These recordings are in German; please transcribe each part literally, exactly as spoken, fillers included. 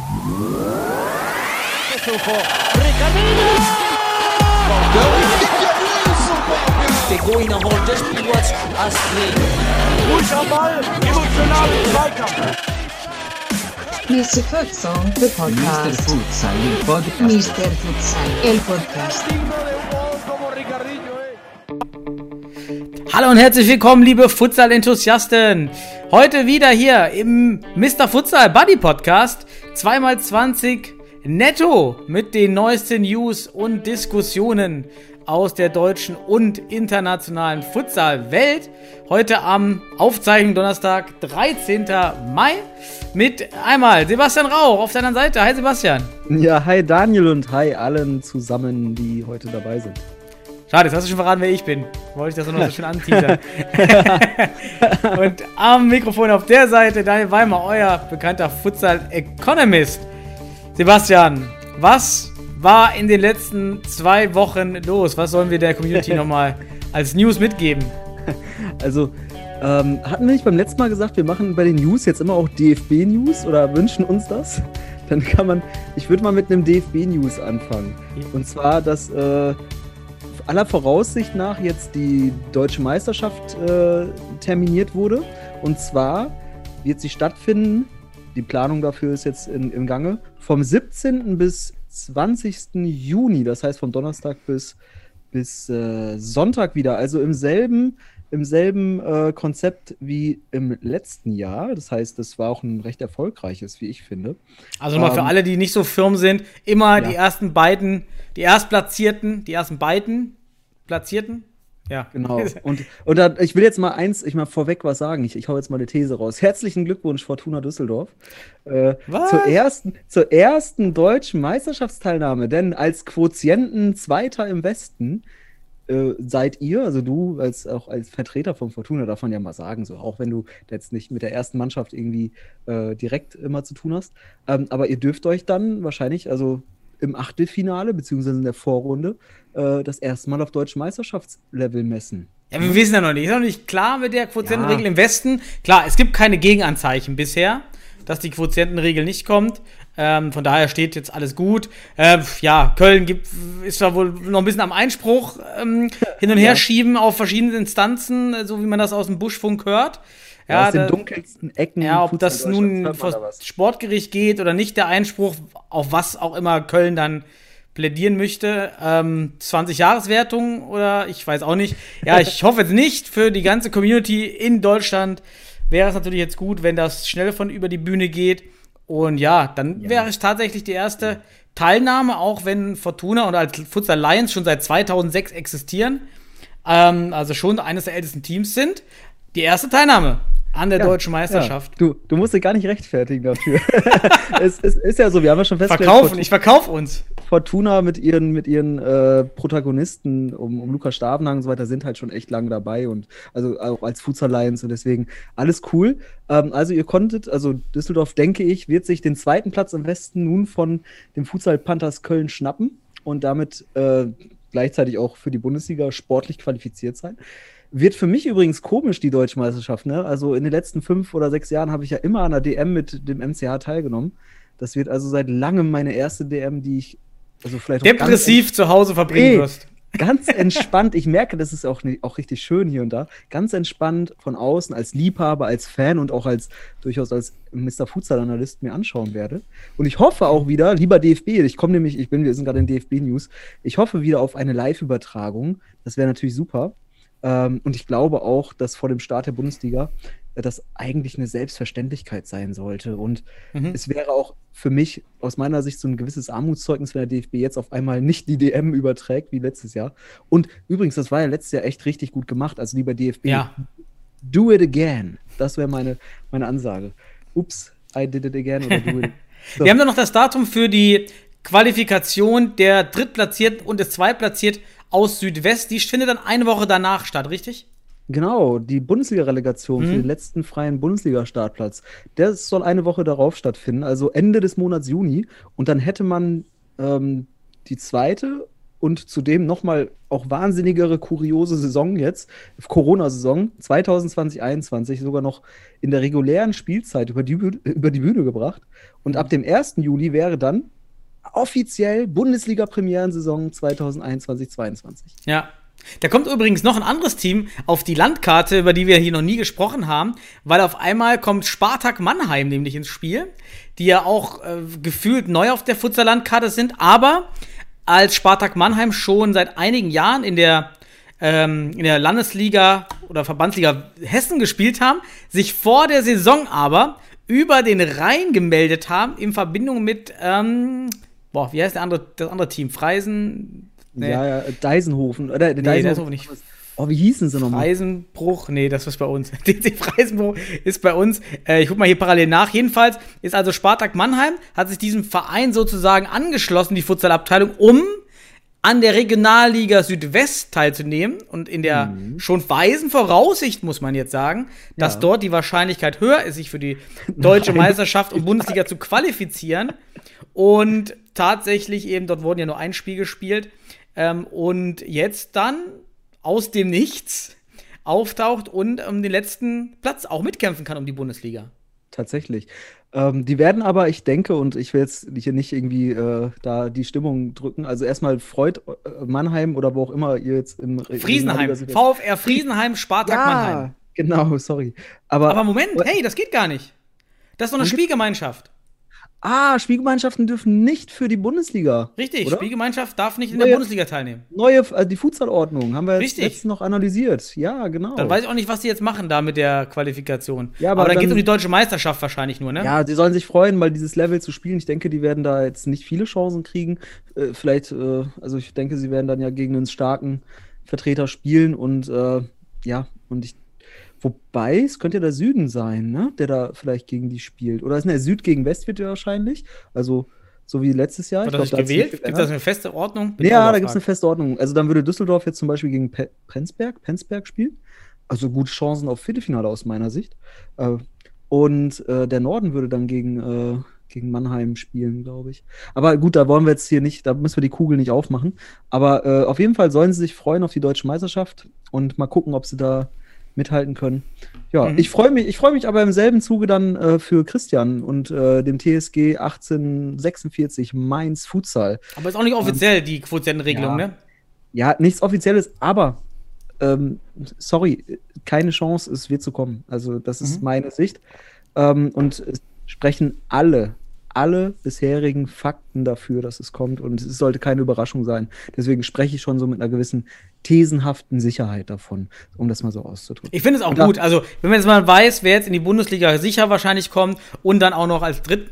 Der Goiner holt das Spiel, was Astrid. Ruhig am Ball, emotional im Zweikampf. mister Futsal, the podcast. mister Futsal, el podcast. mister Futsal, el podcast. Hallo und herzlich willkommen, liebe Futsal-Enthusiasten. Heute wieder hier im mister Futsal Buddy Podcast. zwei mal zwanzig netto mit den neuesten News und Diskussionen aus der deutschen und internationalen Futsal-Welt. Heute am Aufzeichnung Donnerstag, dreizehnten Mai, mit einmal Sebastian Rauch auf deiner Seite. Hi Sebastian. Ja, hi Daniel und hi allen zusammen, die heute dabei sind. Schade, jetzt hast du schon verraten, wer ich bin. Wollte ich das noch so schön anteasern. Und am Mikrofon auf der Seite Daniel Weimer, euer bekannter Futsal-Economist. Sebastian, was war in den letzten zwei Wochen los? Was sollen wir der Community nochmal als News mitgeben? Also, ähm, hatten wir nicht beim letzten Mal gesagt, wir machen bei den News jetzt immer auch D F B-News oder wünschen uns das? Dann kann man, ich würde mal mit einem D F B-News anfangen. Und zwar, dass äh, aller Voraussicht nach jetzt die Deutsche Meisterschaft äh, terminiert wurde. Und zwar wird sie stattfinden, die Planung dafür ist jetzt in, im Gange, vom siebzehnten bis zwanzigsten Juni, das heißt vom Donnerstag bis, bis äh, Sonntag wieder, also im selben, im selben äh, Konzept wie im letzten Jahr. Das heißt, das war auch ein recht erfolgreiches, wie ich finde. Also nochmal ähm, für alle, die nicht so firm sind, immer ja. die ersten beiden, die Erstplatzierten, die ersten beiden Platzierten. Ja. Genau. Und, und da, ich will jetzt mal eins, ich mal vorweg was sagen. Ich, ich hau jetzt mal eine These raus. Herzlichen Glückwunsch, Fortuna Düsseldorf. Äh, Was? zur, ersten, zur ersten deutschen Meisterschaftsteilnahme. Denn als Quotienten Zweiter im Westen äh, seid ihr, also du als auch als Vertreter von Fortuna, darf man ja mal sagen, so auch wenn du jetzt nicht mit der ersten Mannschaft irgendwie äh, direkt immer zu tun hast. Ähm, aber ihr dürft euch dann wahrscheinlich, also im Achtelfinale, beziehungsweise in der Vorrunde, äh, das erste Mal auf deutschem Meisterschaftslevel messen. Ja, wir wissen ja noch nicht. Ist noch nicht klar mit der Quotientenregel Ja. im Westen. Klar, es gibt keine Gegenanzeichen bisher, dass die Quotientenregel nicht kommt. Ähm, von daher steht jetzt alles gut. Äh, ja, Köln gibt, ist zwar wohl noch ein bisschen am Einspruch ähm, hin und her Ja. schieben auf verschiedene Instanzen, so wie man das aus dem Buschfunk hört. Ja, aus den da- dunkelsten Ecken. Ja, ob Futsal das Deutschlands nun hört man vor da was. Sportgericht geht oder nicht, der Einspruch, auf was auch immer Köln dann plädieren möchte. Ähm, zwanzig-Jahres-Wertung oder ich weiß auch nicht. Ja, ich hoffe jetzt nicht. Für die ganze Community in Deutschland wäre es natürlich jetzt gut, wenn das schnell von über die Bühne geht. Und ja, dann Ja. wäre es tatsächlich die erste Teilnahme, auch wenn Fortuna und als Futsal Lions schon seit zweitausendsechs existieren, ähm, also schon eines der ältesten Teams sind, die erste Teilnahme an der Ja, deutschen Meisterschaft. Ja. Du, du musst dich gar nicht rechtfertigen dafür. es, es ist ja so, wir haben ja schon festgestellt, Verkaufen, ich verkaufe uns. Fortuna mit ihren, mit ihren äh, Protagonisten um, um Lukas Stavenhagen und so weiter sind halt schon echt lange dabei und also auch als Futsal Lions und deswegen alles cool. Ähm, also ihr konntet, also Düsseldorf, denke ich, wird sich den zweiten Platz im Westen nun von dem Futsal Panthers Köln schnappen und damit äh, gleichzeitig auch für die Bundesliga sportlich qualifiziert sein. Wird für mich übrigens komisch, die Deutsche Meisterschaft, ne? Also in den letzten fünf oder sechs Jahren habe ich ja immer an der D M mit dem M C H teilgenommen. Das wird also seit langem meine erste D M, die ich also vielleicht auch Depressiv zu Hause verbringen Ey, wirst. ganz entspannt, ich merke, das ist auch, nicht, auch richtig schön hier und da, ganz entspannt von außen als Liebhaber, als Fan und auch als durchaus als mister Futsal-Analyst mir anschauen werde. Und ich hoffe auch wieder, lieber D F B, ich komme nämlich, ich bin, wir sind gerade in D F B-News, ich hoffe wieder auf eine Live-Übertragung. Das wäre natürlich super. Ähm, und ich glaube auch, dass vor dem Start der Bundesliga äh, das eigentlich eine Selbstverständlichkeit sein sollte. Und Mhm. es wäre auch für mich aus meiner Sicht so ein gewisses Armutszeugnis, wenn der D F B jetzt auf einmal nicht die D M überträgt wie letztes Jahr. Und übrigens, das war ja letztes Jahr echt richtig gut gemacht. Also lieber D F B, Ja. do it again. Das wäre meine, meine Ansage. Ups, I did it again oder do it. So. Wir haben dann noch das Datum für die Qualifikation der Drittplatzierten und des Zweitplatzierten aus Südwest. Die findet dann eine Woche danach statt, richtig? Genau, die Bundesliga-Relegation Mhm. für den letzten freien Bundesliga-Startplatz. Der soll eine Woche darauf stattfinden, also Ende des Monats Juni. Und dann hätte man ähm, die zweite und zudem nochmal auch wahnsinnigere, kuriose Saison jetzt, Corona-Saison zwanzig zwanzig einundzwanzig, sogar noch in der regulären Spielzeit über die, Bühne, über die Bühne gebracht. Und ab dem ersten Juli wäre dann offiziell Bundesliga-Premierensaison zwanzig einundzwanzig zweiundzwanzig. Ja. Da kommt übrigens noch ein anderes Team auf die Landkarte, über die wir hier noch nie gesprochen haben, weil auf einmal kommt Spartak Mannheim nämlich ins Spiel, die ja auch äh, gefühlt neu auf der Futsal-Landkarte sind, aber als Spartak Mannheim schon seit einigen Jahren in der, ähm, in der Landesliga oder Verbandsliga Hessen gespielt haben, sich vor der Saison aber über den Rhein gemeldet haben in Verbindung mit, ähm, boah, wie heißt der andere, das andere Team? Freisen? Nee. Ja, ja, Deisenhofen. Oder, nee, Deisenhofen. Deisenhofen nicht. Oh, wie hießen sie nochmal? Freisenbruch, nee, das ist bei uns. D C Freisenbruch ist bei uns. Äh, ich guck mal hier parallel nach. Jedenfalls ist also Spartak Mannheim, hat sich diesem Verein sozusagen angeschlossen, die Futsalabteilung, um an der Regionalliga Südwest teilzunehmen und in der mhm. schon weisen Voraussicht, muss man jetzt sagen, dass ja. dort die Wahrscheinlichkeit höher ist, sich für die deutsche Nein. Meisterschaft und Bundesliga zu qualifizieren. Und tatsächlich eben, dort wurden ja nur ein Spiel gespielt. Ähm, und jetzt dann aus dem Nichts auftaucht und um den letzten Platz auch mitkämpfen kann um die Bundesliga. Tatsächlich. Ähm, die werden aber, ich denke, und ich will jetzt hier nicht irgendwie äh, da die Stimmung drücken, also erstmal freut äh, Mannheim oder wo auch immer ihr jetzt im Re- Friesenheim, VfR Friesenheim, Spartak ja, Mannheim. Genau, sorry. Aber, aber Moment, hey, das geht gar nicht. Das ist doch eine Spielgemeinschaft. Ah, Spielgemeinschaften dürfen nicht für die Bundesliga. Richtig, oder? Spielgemeinschaft darf nicht in neue, der Bundesliga teilnehmen. Neue, also die Futsalordnung haben wir Richtig. jetzt noch analysiert. Ja, genau. Dann weiß ich auch nicht, was die jetzt machen da mit der Qualifikation. Ja, aber, aber dann, dann geht es um die deutsche Meisterschaft wahrscheinlich nur, ne? Ja, die sollen sich freuen, mal dieses Level zu spielen. Ich denke, die werden da jetzt nicht viele Chancen kriegen. Äh, vielleicht, äh, also ich denke, sie werden dann ja gegen einen starken Vertreter spielen und äh, ja, und ich Wobei, es könnte ja der Süden sein, ne? Der da vielleicht gegen die spielt. Oder ist der Süd gegen West wird ja wahrscheinlich. Also, so wie letztes Jahr. Wird das nicht gewählt? Gibt es da eine feste Ordnung? Bin ja, da gibt es eine feste Ordnung. Also, dann würde Düsseldorf jetzt zum Beispiel gegen Pe- Prenzberg, Penzberg spielen. Also, gute Chancen auf Viertelfinale aus meiner Sicht. Äh, und äh, der Norden würde dann gegen, äh, gegen Mannheim spielen, glaube ich. Aber gut, da wollen wir jetzt hier nicht, da müssen wir die Kugel nicht aufmachen. Aber äh, auf jeden Fall sollen sie sich freuen auf die deutsche Meisterschaft und mal gucken, ob sie da mithalten können. Ja, mhm. ich freue mich, ich freue mich aber im selben Zuge dann äh, für Christian und äh, dem T S G achtzehnhundertsechsundvierzig Mainz Futsal. Aber ist auch nicht offiziell, ähm, die Quotientenregelung, ja. ne? Ja, nichts Offizielles, aber ähm, sorry, keine Chance, es wird zu kommen. Also das ist mhm. meine Sicht. Ähm, und es sprechen alle alle bisherigen Fakten dafür, dass es kommt und es sollte keine Überraschung sein. Deswegen spreche ich schon so mit einer gewissen thesenhaften Sicherheit davon, um das mal so auszudrücken. Ich finde es auch und gut. Also, wenn man jetzt mal weiß, wer jetzt in die Bundesliga sicher wahrscheinlich kommt und dann auch noch als dritt,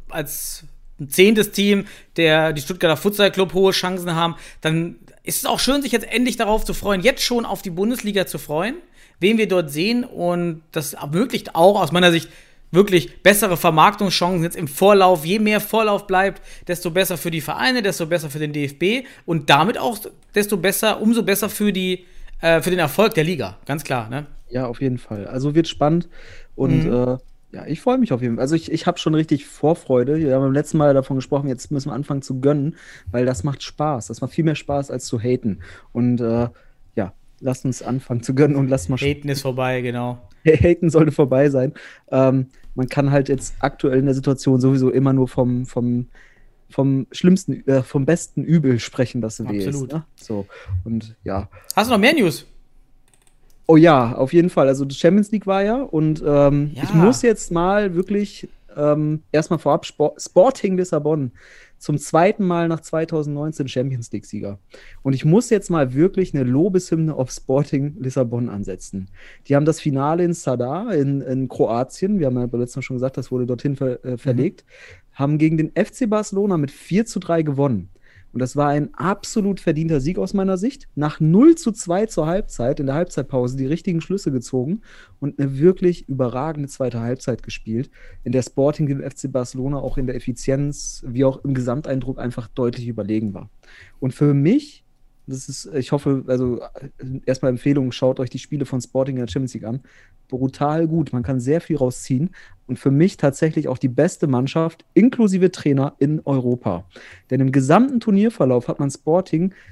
als zehntes Team, der die Stuttgarter Futsal Club hohe Chancen haben, dann ist es auch schön, sich jetzt endlich darauf zu freuen, jetzt schon auf die Bundesliga zu freuen, wen wir dort sehen und das ermöglicht auch aus meiner Sicht wirklich bessere Vermarktungschancen jetzt im Vorlauf. Je mehr Vorlauf bleibt, desto besser für die Vereine, desto besser für den D F B und damit auch desto besser, umso besser für die äh, für den Erfolg der Liga. Ganz klar, ne? Ja, auf jeden Fall. Also wird spannend und mhm. äh, ja, ich freue mich auf jeden Fall. Also ich, ich habe schon richtig Vorfreude. Wir haben beim letzten Mal davon gesprochen, jetzt müssen wir anfangen zu gönnen, weil das macht Spaß. Das macht viel mehr Spaß als zu haten. Und äh, ja, lasst uns anfangen zu gönnen und lasst mal Haten ist vorbei, genau. Haten sollte vorbei sein. Ähm, man kann halt jetzt aktuell in der Situation sowieso immer nur vom, vom, vom schlimmsten, äh, vom besten Übel sprechen, das so weh ist. Absolut. Ne? So, und ja. Hast du noch mehr News? Oh ja, auf jeden Fall. Also die Champions League war ja und ähm, ja. ich muss jetzt mal wirklich ähm, erstmal vorab Sport, Sporting Lissabon zum zweiten Mal nach zweitausendneunzehn Champions League-Sieger. Und ich muss jetzt mal wirklich eine Lobeshymne auf Sporting Lissabon ansetzen. Die haben das Finale in Zadar in, in Kroatien, wir haben ja beim letzten Mal schon gesagt, das wurde dorthin ver, äh, verlegt, mhm. haben gegen den F C Barcelona mit vier zu drei gewonnen. Und das war ein absolut verdienter Sieg aus meiner Sicht. Nach null zu zwei zur Halbzeit, in der Halbzeitpause, die richtigen Schlüsse gezogen und eine wirklich überragende zweite Halbzeit gespielt, in der Sporting dem F C Barcelona auch in der Effizienz wie auch im Gesamteindruck einfach deutlich überlegen war. Und für mich, das ist, ich hoffe, also erstmal Empfehlung, schaut euch die Spiele von Sporting in der Champions League an. Brutal gut, man kann sehr viel rausziehen. Und für mich tatsächlich auch die beste Mannschaft, inklusive Trainer in Europa. Denn im gesamten Turnierverlauf hat man Sporting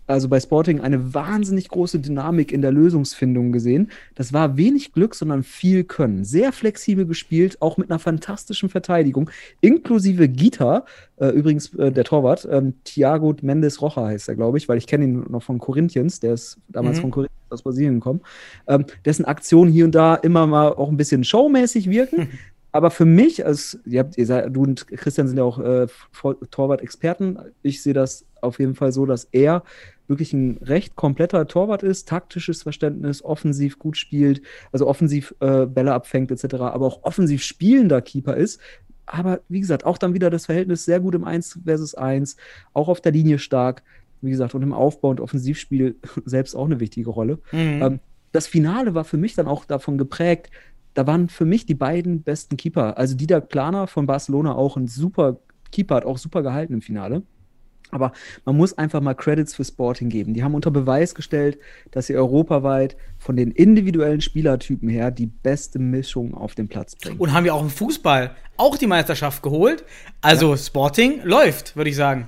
also bei Sporting, eine wahnsinnig große Dynamik in der Lösungsfindung gesehen. Das war wenig Glück, sondern viel Können. Sehr flexibel gespielt, auch mit einer fantastischen Verteidigung, inklusive Gita, äh, übrigens äh, der Torwart, ähm, Thiago Mendes Rocha heißt er, glaube ich, weil ich kenne ihn noch von Corinthians, der ist damals mhm. von Corinthians aus Brasilien gekommen, ähm, dessen Aktionen hier und da immer mal auch ein bisschen showmäßig wirken. Aber für mich, als ihr habt, ihr seid, du und Christian sind ja auch äh, Torwart-Experten, ich sehe das auf jeden Fall so, dass er wirklich ein recht kompletter Torwart ist, taktisches Verständnis, offensiv gut spielt, also offensiv äh, Bälle abfängt et cetera, aber auch offensiv spielender Keeper ist. Aber wie gesagt, auch dann wieder das Verhältnis sehr gut im eins versus eins, auch auf der Linie stark, wie gesagt, und im Aufbau und Offensivspiel selbst auch eine wichtige Rolle. Mhm. Ähm, das Finale war für mich dann auch davon geprägt, da waren für mich die beiden besten Keeper. Also Didac Plana von Barcelona, auch ein super Keeper, hat auch super gehalten im Finale. Aber man muss einfach mal Credits für Sporting geben. Die haben unter Beweis gestellt, dass sie europaweit von den individuellen Spielertypen her die beste Mischung auf den Platz bringen. Und haben ja auch im Fußball auch die Meisterschaft geholt. Also ja. Sporting läuft, würde ich sagen.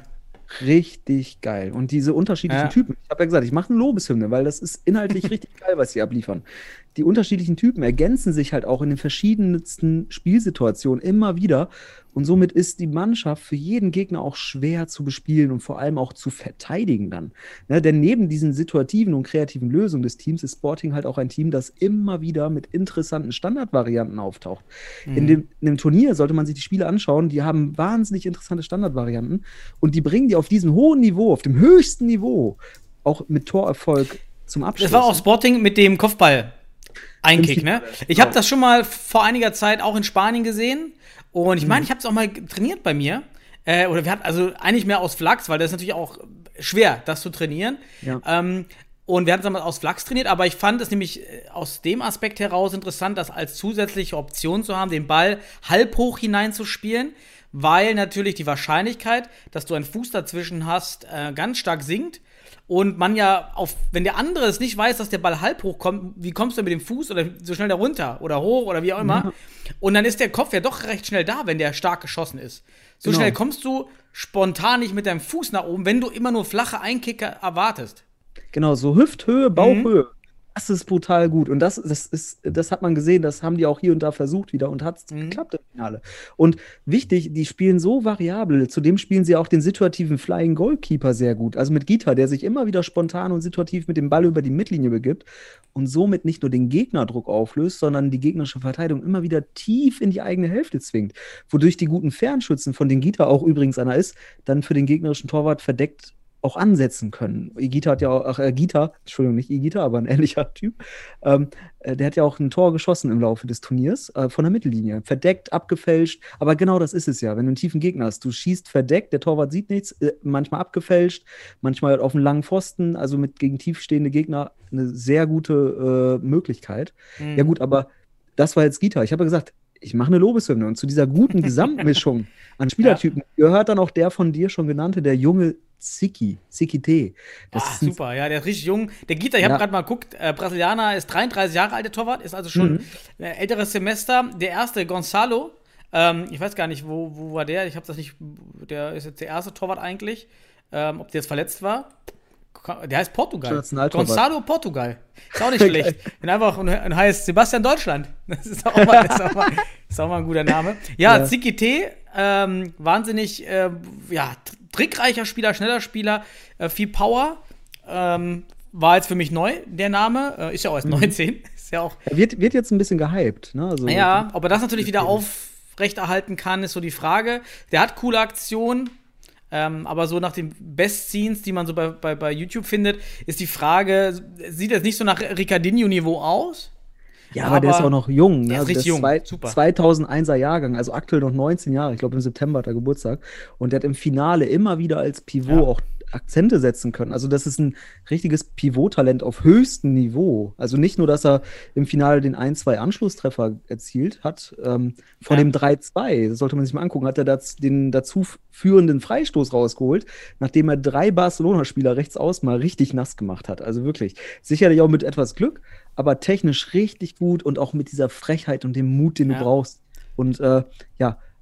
Richtig geil. Und diese unterschiedlichen ja. Typen, ich habe ja gesagt, ich mache eine Lobeshymne, weil das ist inhaltlich richtig geil, was sie abliefern. Die unterschiedlichen Typen ergänzen sich halt auch in den verschiedensten Spielsituationen immer wieder. Und somit ist die Mannschaft für jeden Gegner auch schwer zu bespielen und vor allem auch zu verteidigen dann. Ne, denn neben diesen situativen und kreativen Lösungen des Teams ist Sporting halt auch ein Team, das immer wieder mit interessanten Standardvarianten auftaucht. Mhm. In, dem, in dem Turnier sollte man sich die Spiele anschauen, die haben wahnsinnig interessante Standardvarianten und die bringen die auf diesem hohen Niveau, auf dem höchsten Niveau, auch mit Torerfolg zum Abschluss. Das war auch Sporting mit dem Kopfball. Einkick, ne? Ich habe das schon mal vor einiger Zeit auch in Spanien gesehen und ich meine, ich habe es auch mal trainiert bei mir. Äh, oder wir hatten also eigentlich mehr aus Flachs, weil das ist natürlich auch schwer, das zu trainieren. Ja. Ähm, und wir hatten es mal aus Flachs trainiert, aber ich fand es nämlich aus dem Aspekt heraus interessant, das als zusätzliche Option zu haben, den Ball halb hoch hineinzuspielen, weil natürlich die Wahrscheinlichkeit, dass du einen Fuß dazwischen hast, äh, ganz stark sinkt. Und man ja, auf, wenn der andere es nicht weiß, dass der Ball halb hoch kommt, wie kommst du mit dem Fuß oder so schnell da runter oder hoch oder wie auch immer? Ja. Und dann ist der Kopf ja doch recht schnell da, wenn der stark geschossen ist. So genau. Schnell kommst du spontan nicht mit deinem Fuß nach oben, wenn du immer nur flache Einkicker erwartest. Genau, so Hüfthöhe, Bauchhöhe. Mhm. Das ist brutal gut. Und das, das, ist, das hat man gesehen, das haben die auch hier und da versucht wieder und hat es mhm. geklappt im Finale. Und wichtig, die spielen so variabel. Zudem spielen sie auch den situativen Flying Goalkeeper sehr gut. Also mit Gita, der sich immer wieder spontan und situativ mit dem Ball über die Mittellinie begibt und somit nicht nur den Gegnerdruck auflöst, sondern die gegnerische Verteidigung immer wieder tief in die eigene Hälfte zwingt. Wodurch die guten Fernschützen, von denen Gita auch übrigens einer ist, dann für den gegnerischen Torwart verdeckt auch ansetzen können. Igita hat ja auch, ach, äh, Gita, Entschuldigung, nicht Igita, aber ein ähnlicher Typ, ähm, äh, der hat ja auch ein Tor geschossen im Laufe des Turniers, äh, von der Mittellinie. Verdeckt, abgefälscht, aber genau das ist es ja, wenn du einen tiefen Gegner hast. Du schießt verdeckt, der Torwart sieht nichts, äh, manchmal abgefälscht, manchmal auf einen langen Pfosten, also mit gegen tiefstehende Gegner eine sehr gute äh, Möglichkeit. Mhm. Ja gut, aber das war jetzt Gita. Ich habe ja gesagt, ich mache eine Lobeshymne und zu dieser guten Gesamtmischung an Spielertypen ja. gehört dann auch der von dir schon genannte, der junge Ziki, Ziki T. Das ah, ist ein super, ja, der ist richtig jung. Der Gita, ich habe ja. gerade mal geguckt, äh, Brasilianer, ist dreiunddreißig Jahre alt, der Torwart, ist also schon mhm. ein älteres Semester. Der erste, Gonzalo, ähm, ich weiß gar nicht, wo, wo war der, ich habe das nicht, der ist jetzt der erste Torwart eigentlich, ähm, ob der jetzt verletzt war. Der heißt Portugal. Gonzalo Portugal. Ist auch nicht schlecht. Und einfach und, und heißt Sebastian Deutschland. Das ist auch mal, ist auch mal, ist auch mal ein guter Name. Ja, ja. Ziki T, ähm, wahnsinnig, äh, ja, trickreicher Spieler, schneller Spieler, äh, viel Power. Ähm, war jetzt für mich neu, der Name. Äh, ist ja auch erst mhm. neunzehn. Ist ja auch. Er wird, wird jetzt ein bisschen gehypt, ne? Also, ja, ob er das natürlich wieder aufrechterhalten kann, ist so die Frage. Der hat coole Aktionen. Ähm, aber so nach den Best-Scenes, die man so bei, bei, bei YouTube findet, ist die Frage, sieht das nicht so nach Ricardinho-Niveau aus? Ja, aber, aber der ist auch noch jung. Ne? Der ist also richtig der ist jung, zwei, super. zweitausendeiner Jahrgang, also aktuell noch neunzehn Jahre. Ich glaube, im September hat er Geburtstag. Und der hat im Finale immer wieder als Pivot ja. auch Akzente setzen können. Also das ist ein richtiges Pivot-Talent auf höchstem Niveau. Also nicht nur, dass er im Finale den ein, zwei Anschlusstreffer erzielt hat, ähm, von ja. dem drei zwei, das sollte man sich mal angucken, hat er das, den dazu führenden Freistoß rausgeholt, nachdem er drei Barcelona-Spieler rechts aus mal richtig nass gemacht hat. Also wirklich, sicherlich auch mit etwas Glück, aber technisch richtig gut und auch mit dieser Frechheit und dem Mut, den ja. du brauchst. Und äh, ja,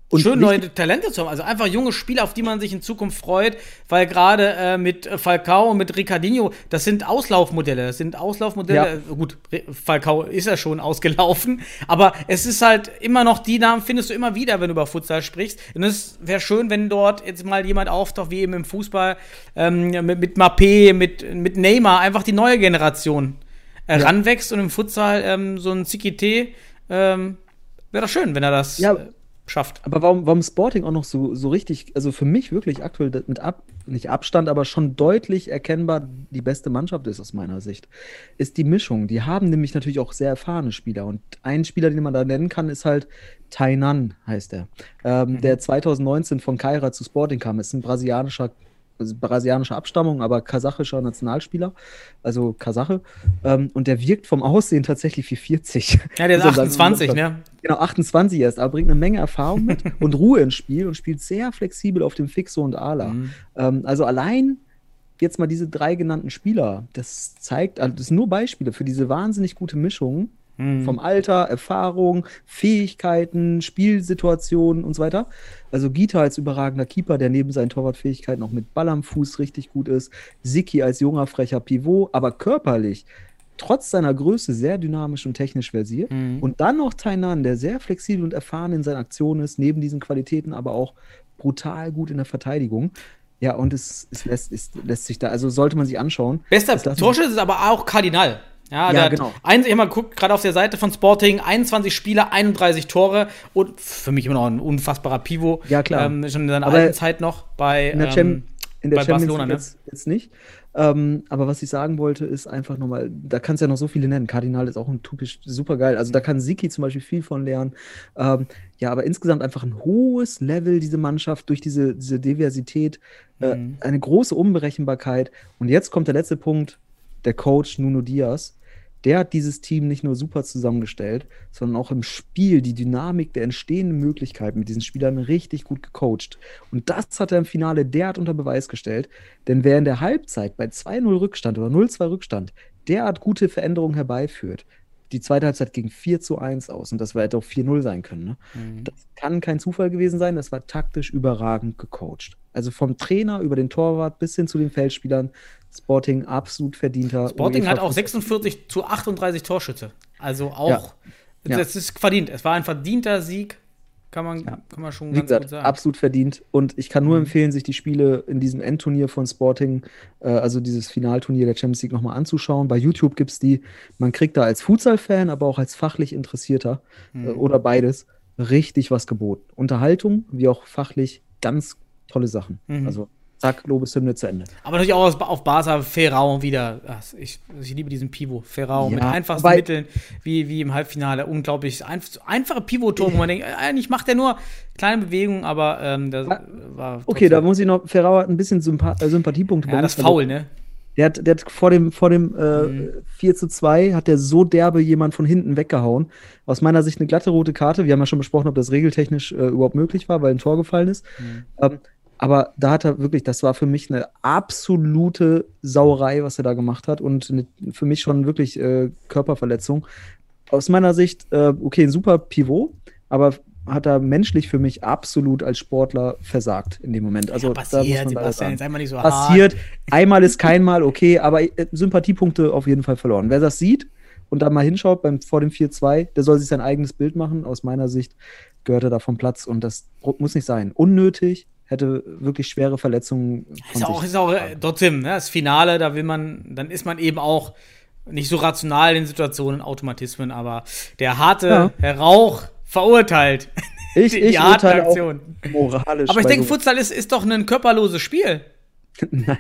Und schön neue wichtig- Talente zu haben. Also einfach junge Spieler, auf die man sich in Zukunft freut, weil gerade äh, mit Falcao und mit Ricardinho, das sind Auslaufmodelle. Das sind Auslaufmodelle. Ja. Gut, Re- Falcao ist ja schon ausgelaufen, aber es ist halt immer noch, die Namen findest du immer wieder, wenn du über Futsal sprichst. Und es wäre schön, wenn dort jetzt mal jemand auftaucht, wie eben im Fußball, ähm, mit, mit Mbappé, mit, mit Neymar, einfach die neue Generation äh, Ja. ranwächst und im Futsal ähm, so ein Zikite, ähm, wäre doch schön, wenn er das Ja. äh, schafft. Aber warum, warum Sporting auch noch so, so richtig, also für mich wirklich aktuell mit ab, nicht Abstand, aber schon deutlich erkennbar die beste Mannschaft ist aus meiner Sicht, ist die Mischung. Die haben nämlich natürlich auch sehr erfahrene Spieler. Und ein Spieler, den man da nennen kann, ist halt Tainan, heißt er. Ähm, Mhm. Der zwanzig neunzehn von Kaira zu Sporting kam. Ist ein brasilianischer also brasilianischer Abstammung, aber kasachischer Nationalspieler, also Kasache. Ähm, und der wirkt vom Aussehen tatsächlich wie vierzig. Ja, der ist Muss man sagen. achtundzwanzig, ne? Genau, achtundzwanzig erst, aber bringt eine Menge Erfahrung mit und Ruhe ins Spiel und spielt sehr flexibel auf dem Fixo und Ala. Mhm. Ähm, also allein jetzt mal diese drei genannten Spieler, das zeigt, also das sind nur Beispiele für diese wahnsinnig gute Mischung Mhm. vom Alter, Erfahrung, Fähigkeiten, Spielsituationen und so weiter. Also Gita als überragender Keeper, der neben seinen Torwartfähigkeiten auch mit Ball am Fuß richtig gut ist. Siki als junger, frecher Pivot, aber körperlich trotz seiner Größe sehr dynamisch und technisch versiert. Mhm. Und dann noch Tainan, der sehr flexibel und erfahren in seinen Aktionen ist, neben diesen Qualitäten aber auch brutal gut in der Verteidigung. Ja, und es, es, lässt, es lässt sich da, also sollte man sich anschauen. Bester Es lassen- Torschütze ist aber auch Kardinal. Ja, Ja, der genau. Hat ein, ich hab mal geguckt, gerade auf der Seite von Sporting, einundzwanzig Spieler, einunddreißig Tore und für mich immer noch ein unfassbarer Pivot. Ja, klar. Ähm, schon in seiner Aber alten Zeit noch bei, In der, ähm, Cham in der bei Champions Barcelona, League ne? jetzt, jetzt nicht. Ähm, aber was ich sagen wollte, ist einfach nochmal, da kannst du ja noch so viele nennen. Kardinal ist auch ein typisch super geil. Also da kann Siki zum Beispiel viel von lernen. Ähm, ja, aber insgesamt einfach ein hohes Level, diese Mannschaft, durch diese, diese Diversität, äh, Mhm. eine große Unberechenbarkeit. Und jetzt kommt der letzte Punkt, der Coach Nuno Diaz. Der hat dieses Team nicht nur super zusammengestellt, sondern auch im Spiel die Dynamik der entstehenden Möglichkeiten mit diesen Spielern richtig gut gecoacht. Und das hat er im Finale derart unter Beweis gestellt. Denn wer in der Halbzeit bei zwei null Rückstand oder null zwei Rückstand derart gute Veränderungen herbeiführt, die zweite Halbzeit ging vier zu eins aus und das hätte auch vier null sein können. Ne? Mhm. Das kann kein Zufall gewesen sein, das war taktisch überragend gecoacht. Also vom Trainer über den Torwart bis hin zu den Feldspielern, Sporting absolut verdienter. Sporting hat auch UEFA sechsundvierzig zu achtunddreißig Torschütze. Also auch, Ja. Ja. das ist verdient. Es war ein verdienter Sieg, kann man, Ja. kann man schon Wie ganz gut gesagt, sagen. absolut verdient. Und ich kann nur Mhm. empfehlen, sich die Spiele in diesem Endturnier von Sporting, äh, also dieses Finalturnier der Champions League, nochmal anzuschauen. Bei YouTube gibt es die. Man kriegt da als Futsal-Fan, aber auch als fachlich Interessierter Mhm. äh, oder beides richtig was geboten. Unterhaltung, wie auch fachlich, ganz tolle Sachen. Mhm. Also, zack, Lobeshymne zu Ende. Aber natürlich auch aus- auf Barca Ferrao wieder. Ach, Ich, ich liebe diesen Pivot. Ferrao Ja, mit einfachsten wobei- Mitteln, wie, wie im Halbfinale. Unglaublich einf einfache Pivot-Tor, wo man denkt, äh, eigentlich macht er nur kleine Bewegungen, aber ähm, das Ah, war. Okay, da trotzdem- muss ich noch, Ferrao hat ein bisschen Sympa äh, Sympathiepunkte. bei Ja, uns das Foul, ne? Der hat, der hat vor dem, vor dem äh, Mhm. vier zu zwei hat der so derbe jemand von hinten weggehauen. Aus meiner Sicht eine glatte rote Karte. Wir haben ja schon besprochen, ob das regeltechnisch äh, überhaupt möglich war, weil ein Tor gefallen ist. Mhm. Ähm, aber da hat er wirklich, das war für mich eine absolute Sauerei, was er da gemacht hat. Und eine, für mich schon wirklich äh, Körperverletzung. Aus meiner Sicht, äh, okay, ein super Pivot, aber hat er menschlich für mich absolut als Sportler versagt in dem Moment. Also, Ja, da muss passiert, man leider Sebastian, sagen. jetzt einmal nicht so Passiert. Einmal ist kein Mal, okay, aber äh, Sympathiepunkte auf jeden Fall verloren. Wer das sieht und da mal hinschaut beim, vor dem vier zwei, der soll sich sein eigenes Bild machen. Aus meiner Sicht gehört er da vom Platz und das muss nicht sein. Unnötig, hätte wirklich schwere Verletzungen von Ist auch, sich. ist auch äh, trotzdem, ne, das Finale, da will man, dann ist man eben auch nicht so rational in Situationen, Automatismen, aber der harte Ja. Herr Rauch verurteilt. Ich, die ich harten urteile auch Aktionen. moralisch. Aber ich bei denke, so- Futsal ist, ist doch ein körperloses Spiel. Nein.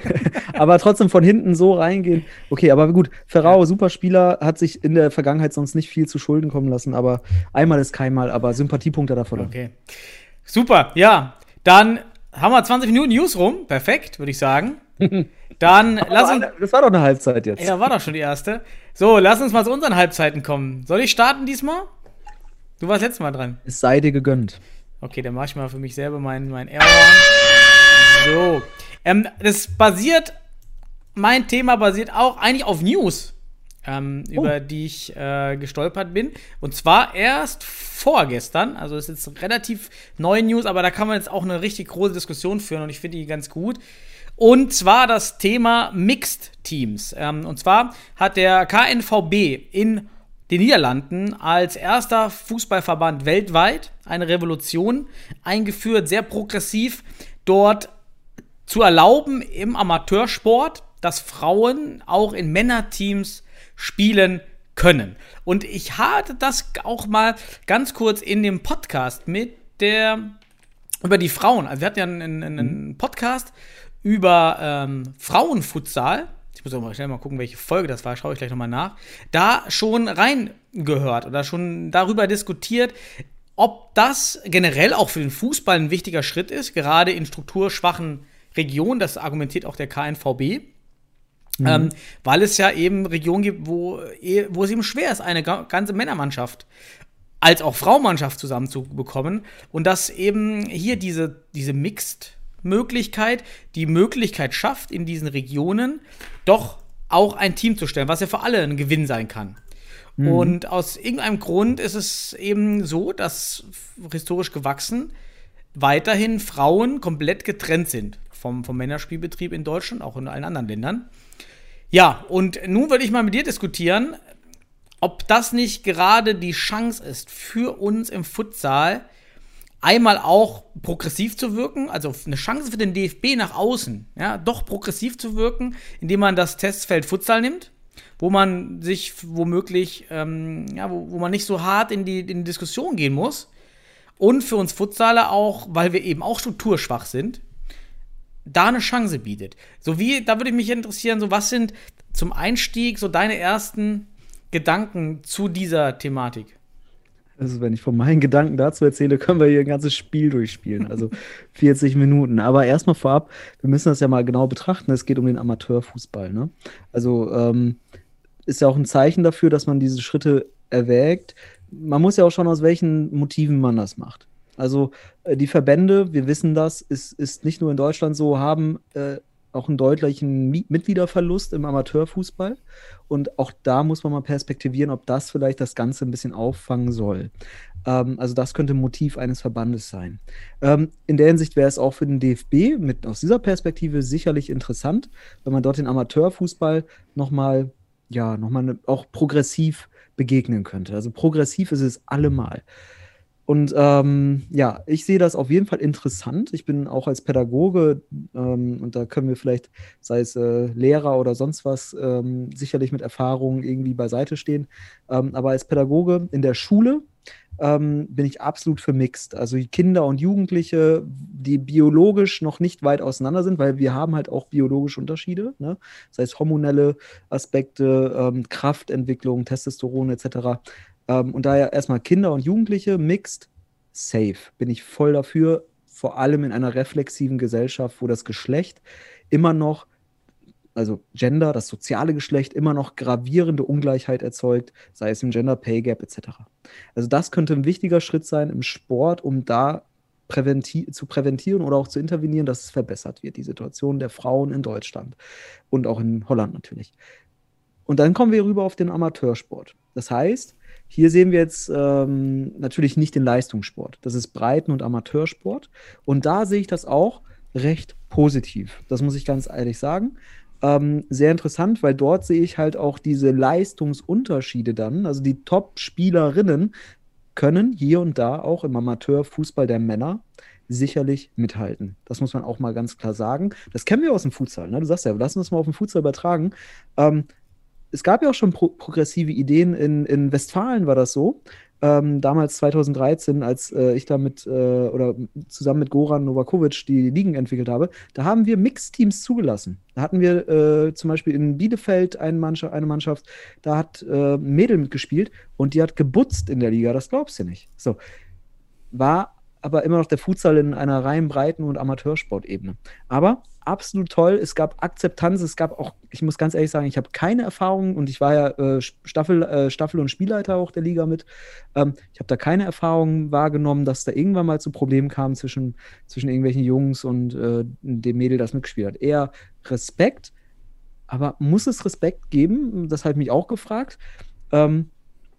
Aber trotzdem von hinten so reingehen. Okay, aber gut. Ferrao, super Spieler, hat sich in der Vergangenheit sonst nicht viel zu Schulden kommen lassen. Aber einmal ist keinmal, aber Sympathiepunkte da verloren. Okay. Super, ja. Dann haben wir zwanzig Minuten News rum. Perfekt, würde ich sagen. Dann lass uns. Das war doch eine Halbzeit jetzt. Ja, war doch schon die erste. So, lass uns mal zu unseren Halbzeiten kommen. Soll ich starten diesmal? Du warst letztes Mal dran. Es sei dir gegönnt. Okay, dann mach ich mal für mich selber mein, mein Airhorn. So. Ähm, das basiert, mein Thema basiert auch eigentlich auf News. ähm, Oh. über die ich äh, gestolpert bin. Und zwar erst vorgestern, also ist jetzt relativ neue News, aber da kann man jetzt auch eine richtig große Diskussion führen und ich finde die ganz gut. Und zwar das Thema Mixed Teams. Ähm, und zwar hat der K N V B in den Niederlanden als erster Fußballverband weltweit eine Revolution eingeführt, sehr progressiv, dort zu erlauben im Amateursport, dass Frauen auch in Männerteams spielen können. Und ich hatte das auch mal ganz kurz in dem Podcast mit der, über die Frauen. Also wir hatten ja einen, einen Podcast über ähm, Frauenfutsal. Ich muss auch mal schnell mal gucken, welche Folge das war, schaue ich gleich nochmal nach, da schon reingehört oder schon darüber diskutiert, ob das generell auch für den Fußball ein wichtiger Schritt ist, gerade in strukturschwachen Regionen, das argumentiert auch der K N V B, mhm. ähm, weil es ja eben Regionen gibt, wo, wo es eben schwer ist, eine ganze Männermannschaft als auch Frauenmannschaft zusammenzubekommen und dass eben hier diese, diese Mixed Möglichkeit, die Möglichkeit schafft, in diesen Regionen doch auch ein Team zu stellen, was ja für alle ein Gewinn sein kann. Mhm. Und aus irgendeinem Grund ist es eben so, dass historisch gewachsen weiterhin Frauen komplett getrennt sind vom, vom Männerspielbetrieb in Deutschland, auch in allen anderen Ländern. Ja, und nun würde ich mal mit dir diskutieren, ob das nicht gerade die Chance ist für uns im Futsal, einmal auch progressiv zu wirken, also eine Chance für den D F B nach außen, ja, doch progressiv zu wirken, indem man das Testfeld Futsal nimmt, wo man sich womöglich, ähm, ja, wo, wo man nicht so hart in die, in die Diskussion gehen muss. Und für uns Futsaler auch, weil wir eben auch strukturschwach sind, da eine Chance bietet. So wie, da würde mich interessieren, so was sind zum Einstieg so deine ersten Gedanken zu dieser Thematik? Also wenn ich von meinen Gedanken dazu erzähle, können wir hier ein ganzes Spiel durchspielen, also vierzig Minuten. Aber erstmal vorab, wir müssen das ja mal genau betrachten, es geht um den Amateurfußball, ne? Also ähm, ist ja auch ein Zeichen dafür, dass man diese Schritte erwägt. Man muss ja auch schauen, aus welchen Motiven man das macht. Also äh, die Verbände, wir wissen das, ist, ist nicht nur in Deutschland so, haben äh, auch einen deutlichen Mi- Mitgliederverlust im Amateurfußball. Und auch da muss man mal perspektivieren, ob das vielleicht das Ganze ein bisschen auffangen soll. Ähm, also das könnte ein Motiv eines Verbandes sein. Ähm, in der Hinsicht wäre es auch für den D F B mit aus dieser Perspektive sicherlich interessant, wenn man dort den Amateurfußball nochmal, ja, nochmal ne, auch progressiv begegnen könnte. Also progressiv ist es allemal. Und ähm, ja, ich sehe das auf jeden Fall interessant. Ich bin auch als Pädagoge, ähm, und da können wir vielleicht, sei es äh, Lehrer oder sonst was, ähm, sicherlich mit Erfahrungen irgendwie beiseite stehen. Ähm, aber als Pädagoge in der Schule ähm, bin ich absolut für Mixed. Also die Kinder und Jugendliche, die biologisch noch nicht weit auseinander sind, weil wir haben halt auch biologische Unterschiede, ne? Das heißt hormonelle Aspekte, ähm, Kraftentwicklung, Testosteron et cetera. Um, und daher erstmal Kinder und Jugendliche, mixed, safe. Bin ich voll dafür, vor allem in einer reflexiven Gesellschaft, wo das Geschlecht immer noch, also Gender, das soziale Geschlecht, immer noch gravierende Ungleichheit erzeugt, sei es im Gender Pay Gap et cetera. Also das könnte ein wichtiger Schritt sein im Sport, um da präventi- zu präventieren oder auch zu intervenieren, dass es verbessert wird, die Situation der Frauen in Deutschland und auch in Holland natürlich. Und dann kommen wir rüber auf den Amateursport. Das heißt, hier sehen wir jetzt ähm, natürlich nicht den Leistungssport. Das ist Breiten- und Amateursport. Und da sehe ich das auch recht positiv. Das muss ich ganz ehrlich sagen. Ähm, sehr interessant, weil dort sehe ich halt auch diese Leistungsunterschiede dann. Also die Top-Spielerinnen können hier und da auch im Amateurfußball der Männer sicherlich mithalten. Das muss man auch mal ganz klar sagen. Das kennen wir aus dem Futsal, ne? Du sagst ja, lass uns das mal auf den Futsal übertragen. Ähm, Es gab ja auch schon pro- progressive Ideen. In, in Westfalen war das so. Ähm, damals zweitausenddreizehn, als äh, ich da mit, äh, oder zusammen mit Goran Novakovic die Ligen entwickelt habe, da haben wir Mixteams zugelassen. Da hatten wir äh, zum Beispiel in Bielefeld eine Mannschaft, eine Mannschaft, da hat äh, ein Mädel mitgespielt und die hat gebutzt in der Liga, das glaubst du nicht. So. War aber immer noch der Futsal in einer rein Breiten- und Amateursportebene. Aber absolut toll, es gab Akzeptanz, es gab auch, ich muss ganz ehrlich sagen, ich habe keine Erfahrung und ich war ja äh, Staffel, äh, Staffel- und Spielleiter auch der Liga mit. Ähm, ich habe da keine Erfahrung wahrgenommen, dass da irgendwann mal zu Problemen kam zwischen, zwischen irgendwelchen Jungs und äh, dem Mädel, das mitgespielt hat. Eher Respekt aber muss es Respekt geben? Das habe ich mich auch gefragt. Ähm,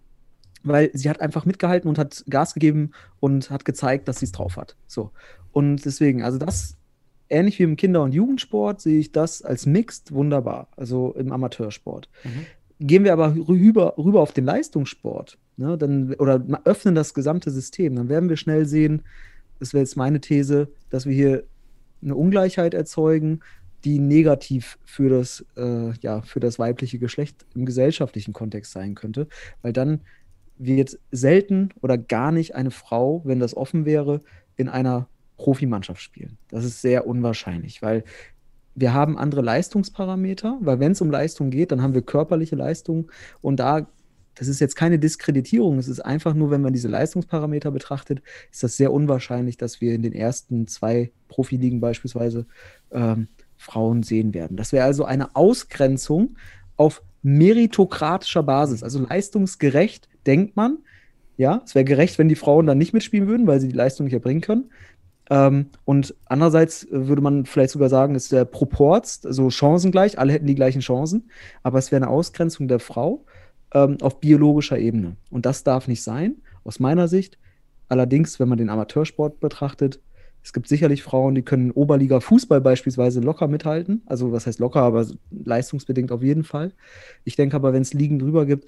weil sie hat einfach mitgehalten und hat Gas gegeben und hat gezeigt, dass sie es drauf hat. So. Und deswegen, also das, ähnlich wie im Kinder- und Jugendsport, sehe ich das als Mixed wunderbar, also im Amateursport. Mhm. Gehen wir aber rüber, rüber auf den Leistungssport, ne, dann, oder öffnen das gesamte System, dann werden wir schnell sehen, das wäre jetzt meine These, dass wir hier eine Ungleichheit erzeugen, die negativ für das, äh, ja, für das weibliche Geschlecht im gesellschaftlichen Kontext sein könnte, weil dann wird selten oder gar nicht eine Frau, wenn das offen wäre, in einer Profimannschaft spielen. Das ist sehr unwahrscheinlich, weil wir haben andere Leistungsparameter, weil wenn es um Leistung geht, dann haben wir körperliche Leistung und da, das ist jetzt keine Diskreditierung, es ist einfach nur, wenn man diese Leistungsparameter betrachtet, ist das sehr unwahrscheinlich, dass wir in den ersten zwei Profiligen beispielsweise ähm, Frauen sehen werden. Das wäre also eine Ausgrenzung auf meritokratischer Basis, also leistungsgerecht, denkt man. Ja, es wäre gerecht, wenn die Frauen dann nicht mitspielen würden, weil sie die Leistung nicht erbringen können. Ähm, und andererseits würde man vielleicht sogar sagen, es wäre Proporz, also chancengleich, alle hätten die gleichen Chancen, aber es wäre eine Ausgrenzung der Frau ähm, auf biologischer Ebene. Und das darf nicht sein, aus meiner Sicht. Allerdings, wenn man den Amateursport betrachtet, es gibt sicherlich Frauen, die können Oberliga-Fußball beispielsweise locker mithalten. Also was heißt locker, aber leistungsbedingt auf jeden Fall. Ich denke aber, wenn es Ligen drüber gibt,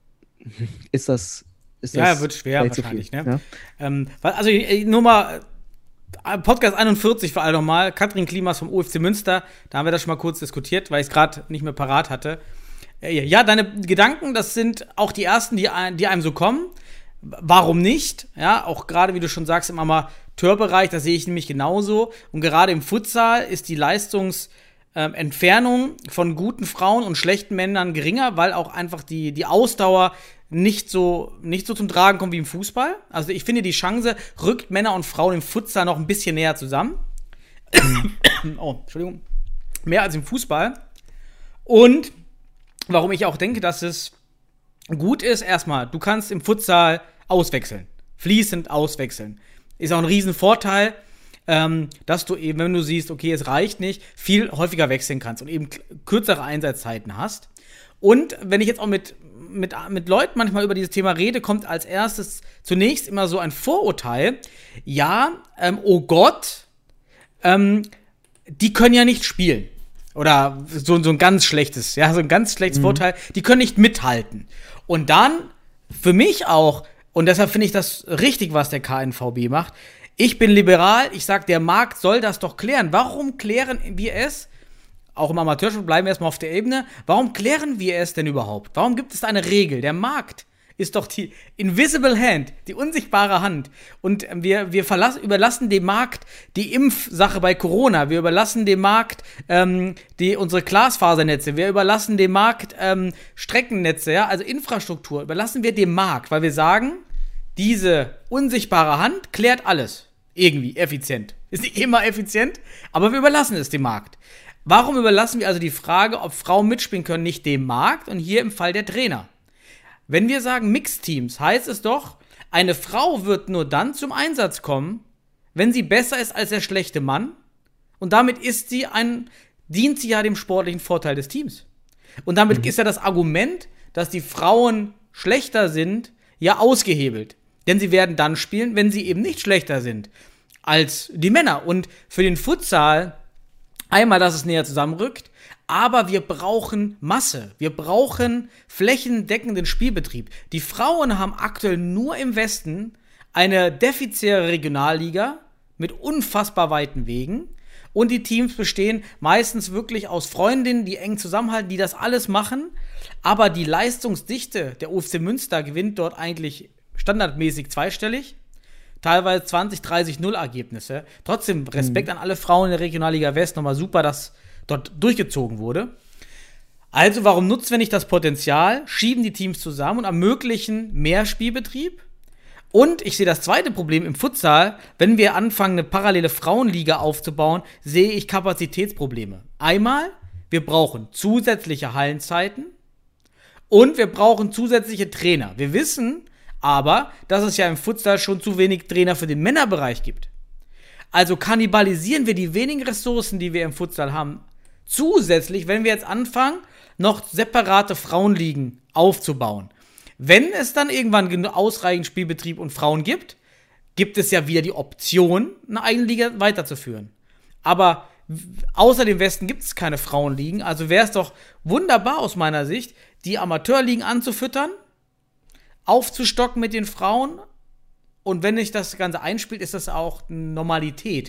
ist das ist Ja, das wird schwer wahrscheinlich. Ne? Ja? Ähm, also nur mal Podcast einundvierzig für alle nochmal. Katrin Klimas vom U F C Münster. Da haben wir das schon mal kurz diskutiert, weil ich es gerade nicht mehr parat hatte. Ja, deine Gedanken, das sind auch die ersten, die, die einem so kommen. Warum nicht? Ja, auch gerade, wie du schon sagst, im Amateurbereich, das sehe ich nämlich genauso. Und gerade im Futsal ist die Leistungsentfernung äh, von guten Frauen und schlechten Männern geringer, weil auch einfach die, die Ausdauer nicht so, nicht so zum Tragen kommt wie im Fußball. Also ich finde, die Chance rückt Männer und Frauen im Futsal noch ein bisschen näher zusammen. Oh, Entschuldigung. Mehr als im Fußball. Und warum ich auch denke, dass es gut ist, erstmal, du kannst im Futsal auswechseln. Fließend auswechseln. Ist auch ein Riesenvorteil, ähm, dass du eben, wenn du siehst, okay, es reicht nicht, viel häufiger wechseln kannst und eben kürzere Einsatzzeiten hast. Und wenn ich jetzt auch mit, mit, mit Leuten manchmal über dieses Thema rede, kommt als erstes zunächst immer so ein Vorurteil. Ja, ähm, oh Gott, ähm, die können ja nicht spielen. Oder so, so ein ganz schlechtes, ja, so ein ganz schlechtes mhm. Vorteil, die können nicht mithalten. Und dann, für mich auch, und deshalb finde ich das richtig, was der K N V B macht, ich bin liberal, ich sag, der Markt soll das doch klären. Warum klären wir es? Auch im Amateursport bleiben wir erstmal auf der Ebene. Warum klären wir es denn überhaupt? Warum gibt es da eine Regel? Der Markt ist doch die invisible hand, die unsichtbare Hand. Und wir, wir verlassen, überlassen dem Markt die Impfsache bei Corona. Wir überlassen dem Markt ähm, die, unsere Glasfasernetze. Wir überlassen dem Markt ähm, Streckennetze, ja, also Infrastruktur. Überlassen wir dem Markt, weil wir sagen, diese unsichtbare Hand klärt alles. Irgendwie effizient. Ist nicht immer effizient, aber wir überlassen es dem Markt. Warum überlassen wir also die Frage, ob Frauen mitspielen können, nicht dem Markt und hier im Fall der Trainer? Wenn wir sagen Mixteams, heißt es doch, eine Frau wird nur dann zum Einsatz kommen, wenn sie besser ist als der schlechte Mann. Und damit ist sie ein, dient sie ja dem sportlichen Vorteil des Teams. Und damit mhm. ist ja das Argument, dass die Frauen schlechter sind, ja ausgehebelt. Denn sie werden dann spielen, wenn sie eben nicht schlechter sind als die Männer. Und für den Futsal, einmal, dass es näher zusammenrückt, aber wir brauchen Masse. Wir brauchen flächendeckenden Spielbetrieb. Die Frauen haben aktuell nur im Westen eine defizitäre Regionalliga mit unfassbar weiten Wegen. Und die Teams bestehen meistens wirklich aus Freundinnen, die eng zusammenhalten, die das alles machen. Aber die Leistungsdichte der U F C Münster gewinnt dort eigentlich standardmäßig zweistellig. Teilweise zwanzig, dreißig, null Ergebnisse. Trotzdem Respekt mhm. an alle Frauen in der Regionalliga West. Nochmal super, dass dort durchgezogen wurde. Also, warum nutzen wir nicht das Potenzial, schieben die Teams zusammen und ermöglichen mehr Spielbetrieb? Und ich sehe das zweite Problem im Futsal, wenn wir anfangen, eine parallele Frauenliga aufzubauen, sehe ich Kapazitätsprobleme. Einmal, wir brauchen zusätzliche Hallenzeiten und wir brauchen zusätzliche Trainer. Wir wissen aber, dass es ja im Futsal schon zu wenig Trainer für den Männerbereich gibt. Also kannibalisieren wir die wenigen Ressourcen, die wir im Futsal haben, Zusätzlich, wenn wir jetzt anfangen, noch separate Frauenligen aufzubauen. Wenn es dann irgendwann ausreichend Spielbetrieb und Frauen gibt, gibt es ja wieder die Option, eine eigene Liga weiterzuführen. Aber außer dem Westen gibt es keine Frauenligen, also wäre es doch wunderbar aus meiner Sicht, die Amateurligen anzufüttern, aufzustocken mit den Frauen, und wenn sich das Ganze einspielt, ist das auch eine Normalität,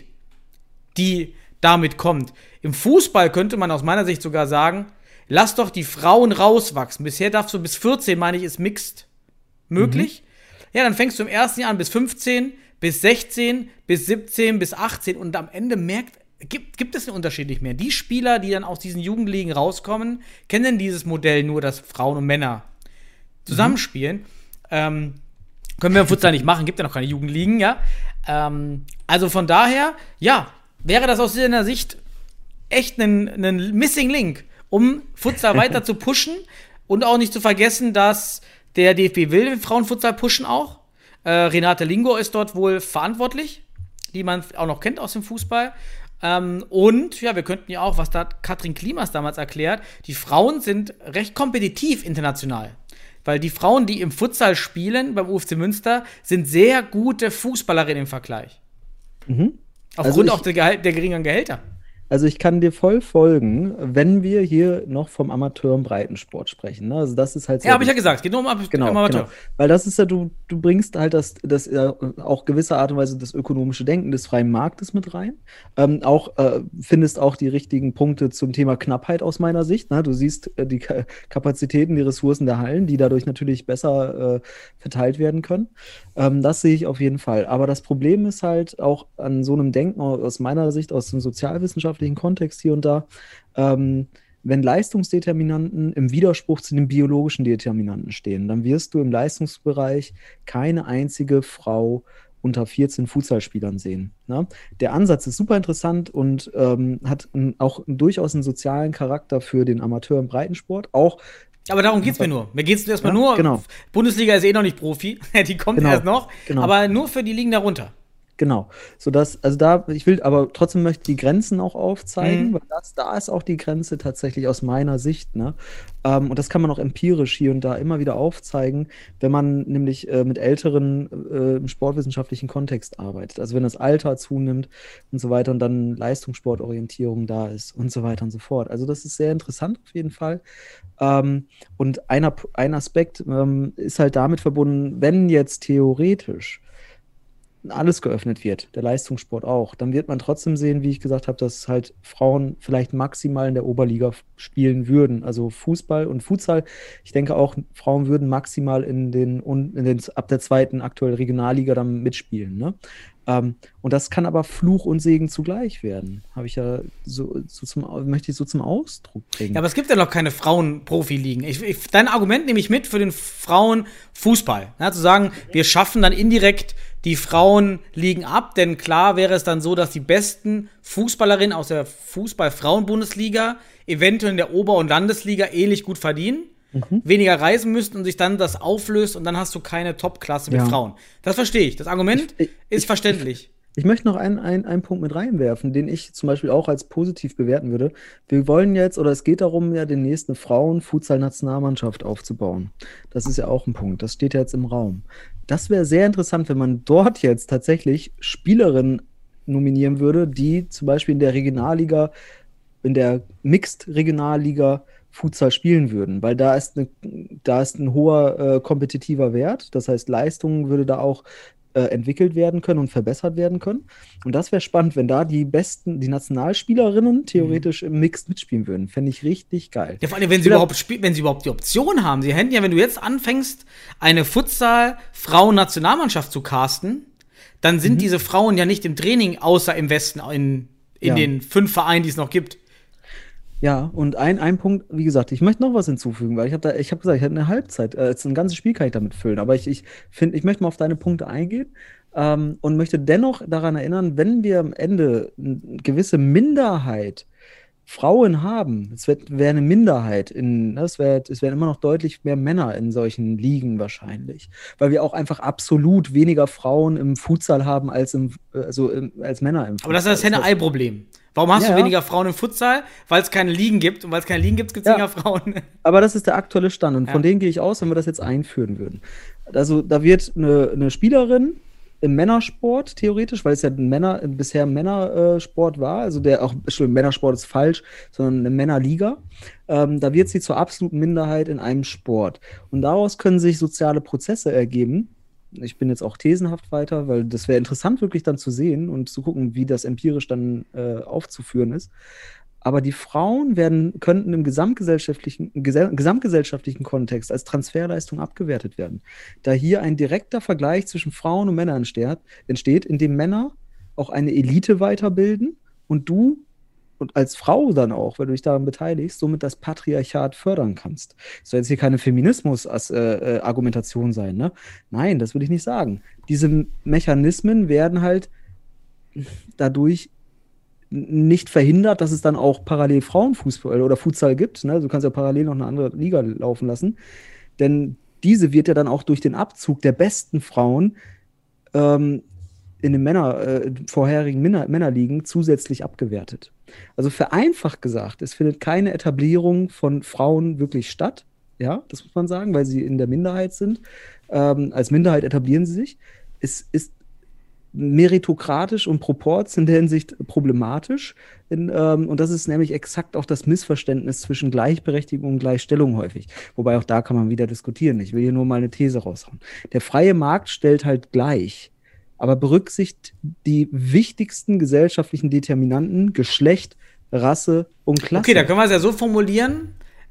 die damit kommt. Im Fußball könnte man aus meiner Sicht sogar sagen, lass doch die Frauen rauswachsen. Bisher darfst du bis vierzehn, meine ich, ist mixed möglich. Mhm. Ja, dann fängst du im ersten Jahr an bis fünfzehn, bis sechzehn, bis siebzehn, bis achtzehn und am Ende merkt, gibt, gibt es einen Unterschied nicht mehr. Die Spieler, die dann aus diesen Jugendligen rauskommen, kennen dieses Modell nur, dass Frauen und Männer zusammenspielen. Mhm. Ähm, können wir im Futsal nicht machen, gibt ja noch keine Jugendligen, ja. Ähm, also von daher, ja, wäre das aus seiner Sicht echt ein, ein Missing Link, um Futsal weiter zu pushen und auch nicht zu vergessen, dass der D F B will den Frauenfutsal pushen auch. Äh, Renate Lingo ist dort wohl verantwortlich, die man auch noch kennt aus dem Fußball. Ähm, und ja, wir könnten ja auch, was da Katrin Klimas damals erklärt, die Frauen sind recht kompetitiv international. Weil die Frauen, die im Futsal spielen, beim U F C Münster, sind sehr gute Fußballerinnen im Vergleich. Mhm. Aufgrund also ich, auch der, Gehalt, der geringeren Gehälter. Also ich kann dir voll folgen, wenn wir hier noch vom Amateur- und Breitensport sprechen. Ne? Also das ist halt so. Ja, habe ich ja gesagt, es geht nur um, Ab- genau, um Amateur. Genau. Weil das ist ja, du, du bringst halt das, das äh, auch gewisse Art und Weise das ökonomische Denken des freien Marktes mit rein. Ähm, auch äh, findest auch die richtigen Punkte zum Thema Knappheit aus meiner Sicht. Ne? Du siehst äh, die Ka- Kapazitäten, die Ressourcen der Hallen, die dadurch natürlich besser äh, verteilt werden können. Ähm, das sehe ich auf jeden Fall. Aber das Problem ist halt auch an so einem Denken aus meiner Sicht, aus dem sozialwissenschaftlichen Kontext hier und da, ähm, wenn Leistungsdeterminanten im Widerspruch zu den biologischen Determinanten stehen, dann wirst du im Leistungsbereich keine einzige Frau unter vierzehn Futsalspielern sehen. Ne? Der Ansatz ist super interessant und ähm, hat ein, auch durchaus einen sozialen Charakter für den Amateur- und Breitensport. Auch aber darum geht's mir nur. Mir geht's erstmal ja, nur, genau. Bundesliga ist eh noch nicht Profi, die kommt genau. erst noch, genau. aber nur für die Ligen darunter. Genau, sodass, also da, ich will aber trotzdem möchte die Grenzen auch aufzeigen, Mhm. weil das, da ist auch die Grenze tatsächlich aus meiner Sicht, ne? Ähm, und das kann man auch empirisch hier und da immer wieder aufzeigen, wenn man nämlich äh, mit Älteren äh, im sportwissenschaftlichen Kontext arbeitet. Also wenn das Alter zunimmt und so weiter und dann Leistungssportorientierung da ist und so weiter und so fort. Also das ist sehr interessant auf jeden Fall. Ähm, und einer, ein Aspekt ähm, ist halt damit verbunden, wenn jetzt theoretisch alles geöffnet wird, der Leistungssport auch, dann wird man trotzdem sehen, wie ich gesagt habe, dass halt Frauen vielleicht maximal in der Oberliga f- spielen würden. Also Fußball und Futsal. Ich denke auch, Frauen würden maximal in den, in den ab der zweiten aktuell Regionalliga dann mitspielen. Ne? Ähm, und das kann aber Fluch und Segen zugleich werden. Habe ich ja so, so zum, möchte ich so zum Ausdruck bringen. Ja, aber es gibt ja noch keine Frauen-Profi-Ligen. Ich, ich, dein Argument nehme ich mit für den Frauenfußball. Ja, zu sagen, wir schaffen dann indirekt die Frauenligen ab, denn klar wäre es dann so, dass die besten Fußballerinnen aus der Fußball-Frauen-Bundesliga eventuell in der Ober- und Landesliga ähnlich gut verdienen, mhm. weniger reisen müssten und sich dann das auflöst und dann hast du keine Top-Klasse mit ja. Frauen. Das verstehe ich. Das Argument ich, ich, ist ich, verständlich. Ich, ich möchte noch einen, einen, einen Punkt mit reinwerfen, den ich zum Beispiel auch als positiv bewerten würde. Wir wollen jetzt, oder es geht darum, ja demnächst eine Frauen-Futsal-Nationalmannschaft aufzubauen. Das ist ja auch ein Punkt. Das steht ja jetzt im Raum. Das wäre sehr interessant, wenn man dort jetzt tatsächlich Spielerinnen nominieren würde, die zum Beispiel in der Regionalliga, in der Mixed-Regionalliga Futsal spielen würden, weil da ist, eine, da ist ein hoher äh, kompetitiver Wert. Das heißt, Leistung würde da auch äh, entwickelt werden können und verbessert werden können. Und das wäre spannend, wenn da die besten, die Nationalspielerinnen theoretisch mhm. im Mixed mitspielen würden. Fände ich richtig geil. Ja, vor allem, wenn sie, überhaupt spiel- wenn sie überhaupt die Option haben. Sie hätten ja, wenn du jetzt anfängst, eine Futsal-Frauen-Nationalmannschaft zu casten, dann sind mhm. diese Frauen ja nicht im Training, außer im Westen, in, in ja. den fünf Vereinen, die es noch gibt. Ja, und ein, ein Punkt, wie gesagt, ich möchte noch was hinzufügen, weil ich habe da, ich habe gesagt, ich hatte eine Halbzeit, äh, ein ganzes Spiel kann ich damit füllen, aber ich, ich finde, ich möchte mal auf deine Punkte eingehen ähm, und möchte dennoch daran erinnern, wenn wir am Ende eine gewisse Minderheit Frauen haben, es wäre eine Minderheit, in, ne, es, wär, es wären immer noch deutlich mehr Männer in solchen Ligen wahrscheinlich, weil wir auch einfach absolut weniger Frauen im Futsal haben als, im, also im, als Männer im Futsal. Aber das ist das Henne-Ei-Problem. Warum hast Ja, du ja. weniger Frauen im Futsal? Weil es keine Ligen gibt. Und weil es keine Ligen gibt, gibt es Ja. weniger Frauen. Aber das ist der aktuelle Stand und Ja. von dem gehe ich aus, wenn wir das jetzt einführen würden. Also da wird eine, eine Spielerin im Männersport theoretisch, weil es ja ein Männer, bisher ein Männersport war, also der auch, Entschuldigung, Männersport ist falsch, sondern eine Männerliga, ähm, da wird sie zur absoluten Minderheit in einem Sport. Und daraus können sich soziale Prozesse ergeben. Ich bin jetzt auch thesenhaft weiter, weil das wäre interessant, wirklich dann zu sehen und zu gucken, wie das empirisch dann äh, aufzuführen ist. Aber die Frauen werden, könnten im gesamtgesellschaftlichen, gesell, gesamtgesellschaftlichen Kontext als Transferleistung abgewertet werden. Da hier ein direkter Vergleich zwischen Frauen und Männern entsteht, entsteht, in dem Männer auch eine Elite weiterbilden und du und als Frau dann auch, weil du dich daran beteiligst, somit das Patriarchat fördern kannst. Das soll jetzt hier keine Feminismus-Argumentation sein, ne? Nein, das will ich nicht sagen. Diese Mechanismen werden halt dadurch nicht verhindert, dass es dann auch parallel Frauenfußball oder Futsal gibt. Ne? Du kannst ja parallel noch eine andere Liga laufen lassen. Denn diese wird ja dann auch durch den Abzug der besten Frauen ähm, in den Männer, äh, vorherigen Männer, Männerligen zusätzlich abgewertet. Also vereinfacht gesagt, es findet keine Etablierung von Frauen wirklich statt. Ja, das muss man sagen, weil sie in der Minderheit sind. Ähm, als Minderheit etablieren sie sich. Es ist meritokratisch und proporz in der Hinsicht problematisch. In, ähm, und das ist nämlich exakt auch das Missverständnis zwischen Gleichberechtigung und Gleichstellung häufig. Wobei auch da kann man wieder diskutieren. Ich will hier nur mal eine These raushauen. Der freie Markt stellt halt gleich, aber berücksichtigt die wichtigsten gesellschaftlichen Determinanten, Geschlecht, Rasse und Klasse. Okay, da können wir es ja so formulieren,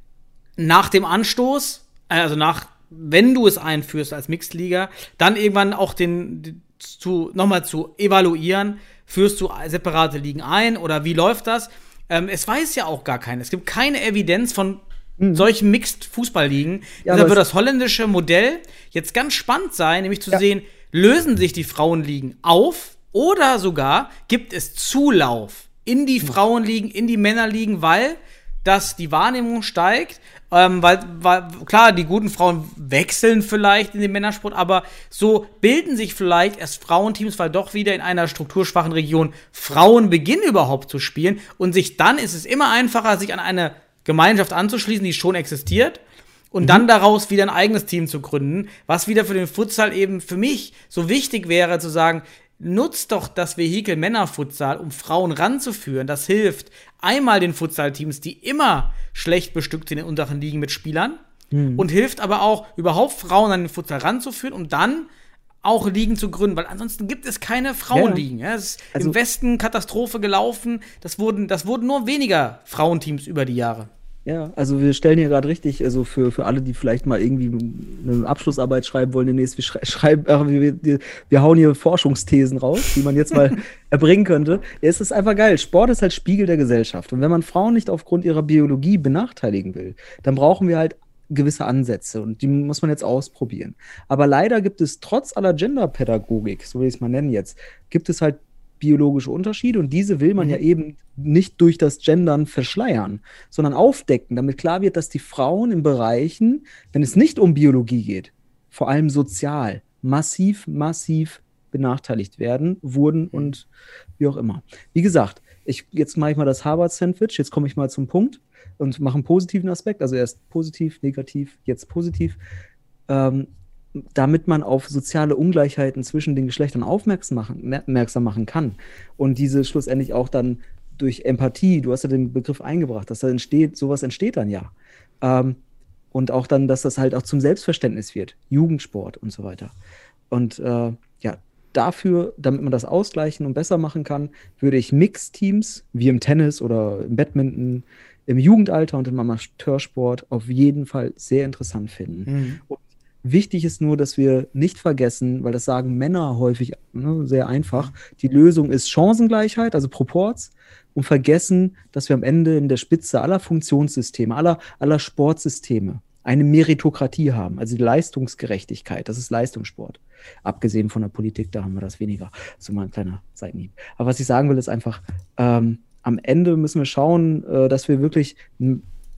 nach dem Anstoß, also nach, wenn du es einführst als Mixed-Liga, dann irgendwann auch den zu, nochmal zu evaluieren, führst du separate Ligen ein oder wie läuft das? Ähm, es weiß ja auch gar keiner. Es gibt keine Evidenz von mhm. solchen Mixed-Fußballligen. Ja, Deshalb wird das holländische Modell jetzt ganz spannend sein, nämlich zu ja. sehen, lösen sich die Frauenligen auf oder sogar gibt es Zulauf in die Frauenligen, in die Männerligen, weil dass die Wahrnehmung steigt, ähm, weil, weil, klar, die guten Frauen wechseln vielleicht in den Männersport, aber so bilden sich vielleicht erst Frauenteams, weil doch wieder in einer strukturschwachen Region Frauen beginnen überhaupt zu spielen und sich dann ist es immer einfacher, sich an eine Gemeinschaft anzuschließen, die schon existiert und mhm. dann daraus wieder ein eigenes Team zu gründen, was wieder für den Futsal eben für mich so wichtig wäre, zu sagen, nutzt doch das Vehikel Männerfutsal, um Frauen ranzuführen. Das hilft einmal den Futsal-Teams, die immer schlecht bestückt sind in unteren Ligen mit Spielern mhm. und hilft aber auch, überhaupt Frauen an den Futsal ranzuführen, um dann auch Ligen zu gründen, weil ansonsten gibt es keine Frauenligen. Ja. Ja, es ist also im Westen Katastrophe gelaufen. Das wurden, das wurden nur weniger Frauenteams über die Jahre. Ja, also wir stellen hier gerade richtig, also für, für alle, die vielleicht mal irgendwie eine Abschlussarbeit schreiben wollen demnächst, wir, schrei- schreiben, äh, wir, wir, wir hauen hier Forschungsthesen raus, die man jetzt mal erbringen könnte. Ja, es ist einfach geil. Sport ist halt Spiegel der Gesellschaft. Und wenn man Frauen nicht aufgrund ihrer Biologie benachteiligen will, dann brauchen wir halt gewisse Ansätze und die muss man jetzt ausprobieren. Aber leider gibt es trotz aller Genderpädagogik, so will ich es mal nennen jetzt, gibt es halt biologische Unterschiede und diese will man mhm. ja eben nicht durch das Gendern verschleiern, sondern aufdecken, damit klar wird, dass die Frauen in Bereichen, wenn es nicht um Biologie geht, vor allem sozial, massiv, massiv benachteiligt werden, wurden und wie auch immer. Wie gesagt, ich, jetzt mache ich mal das Harvard-Sandwich, jetzt komme ich mal zum Punkt und mache einen positiven Aspekt, also erst positiv, negativ, jetzt positiv. Ähm, damit man auf soziale Ungleichheiten zwischen den Geschlechtern aufmerksam machen, aufmerksam machen kann und diese schlussendlich auch dann durch Empathie, du hast ja den Begriff eingebracht, dass da entsteht, sowas entsteht dann ja. Ähm, und auch dann, dass das halt auch zum Selbstverständnis wird, Jugendsport und so weiter. Und äh, ja, dafür, damit man das ausgleichen und besser machen kann, würde ich Mixteams, wie im Tennis oder im Badminton, im Jugendalter und im Amateursport auf jeden Fall sehr interessant finden. Mhm. Und wichtig ist nur, dass wir nicht vergessen, weil das sagen Männer häufig, ne, sehr einfach, die Lösung ist Chancengleichheit, also Proporz, und vergessen, dass wir am Ende in der Spitze aller Funktionssysteme, aller, aller Sportsysteme eine Meritokratie haben, also die Leistungsgerechtigkeit, das ist Leistungssport. Abgesehen von der Politik, da haben wir das weniger. So mal ein kleiner Seitenhieb. Aber was ich sagen will, ist einfach, ähm, am Ende müssen wir schauen, äh, dass wir wirklich n-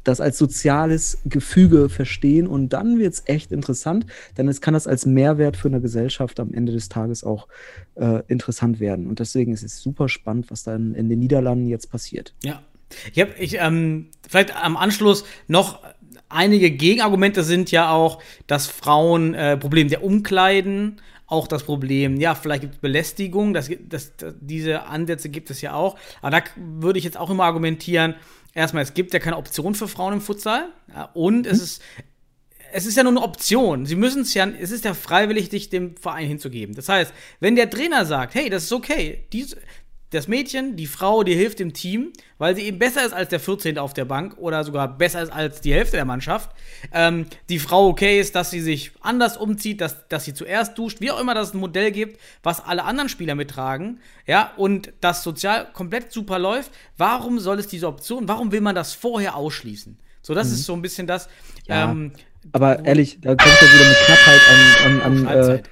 das als soziales Gefüge verstehen und dann wird es echt interessant, denn es kann das als Mehrwert für eine Gesellschaft am Ende des Tages auch äh, interessant werden. Und deswegen ist es super spannend, was dann in den Niederlanden jetzt passiert. Ja. Ich habe ich, ähm, vielleicht am Anschluss noch einige Gegenargumente sind ja auch, dass Frauen äh, Problem der Umkleiden, auch das Problem, ja, vielleicht gibt es Belästigung, das, das, das, diese Ansätze gibt es ja auch. Aber da würde ich jetzt auch immer argumentieren, erstmal, es gibt ja keine Option für Frauen im Futsal. Ja, und mhm. es ist es ist ja nur eine Option. Sie müssen es ja, es ist ja freiwillig, dich dem Verein hinzugeben. Das heißt, wenn der Trainer sagt, hey, das ist okay, dies, das Mädchen, die Frau, die hilft dem Team, weil sie eben besser ist als der vierzehnte auf der Bank oder sogar besser ist als die Hälfte der Mannschaft. Ähm, die Frau okay ist, dass sie sich anders umzieht, dass, dass sie zuerst duscht, wie auch immer, dass es ein Modell gibt, was alle anderen Spieler mittragen, ja, und das sozial komplett super läuft. Warum soll es diese Option, warum will man das vorher ausschließen? So, das mhm. ist so ein bisschen das. Ja, ähm, aber ehrlich, da kommt ja wieder mit Knappheit an, an, an äh,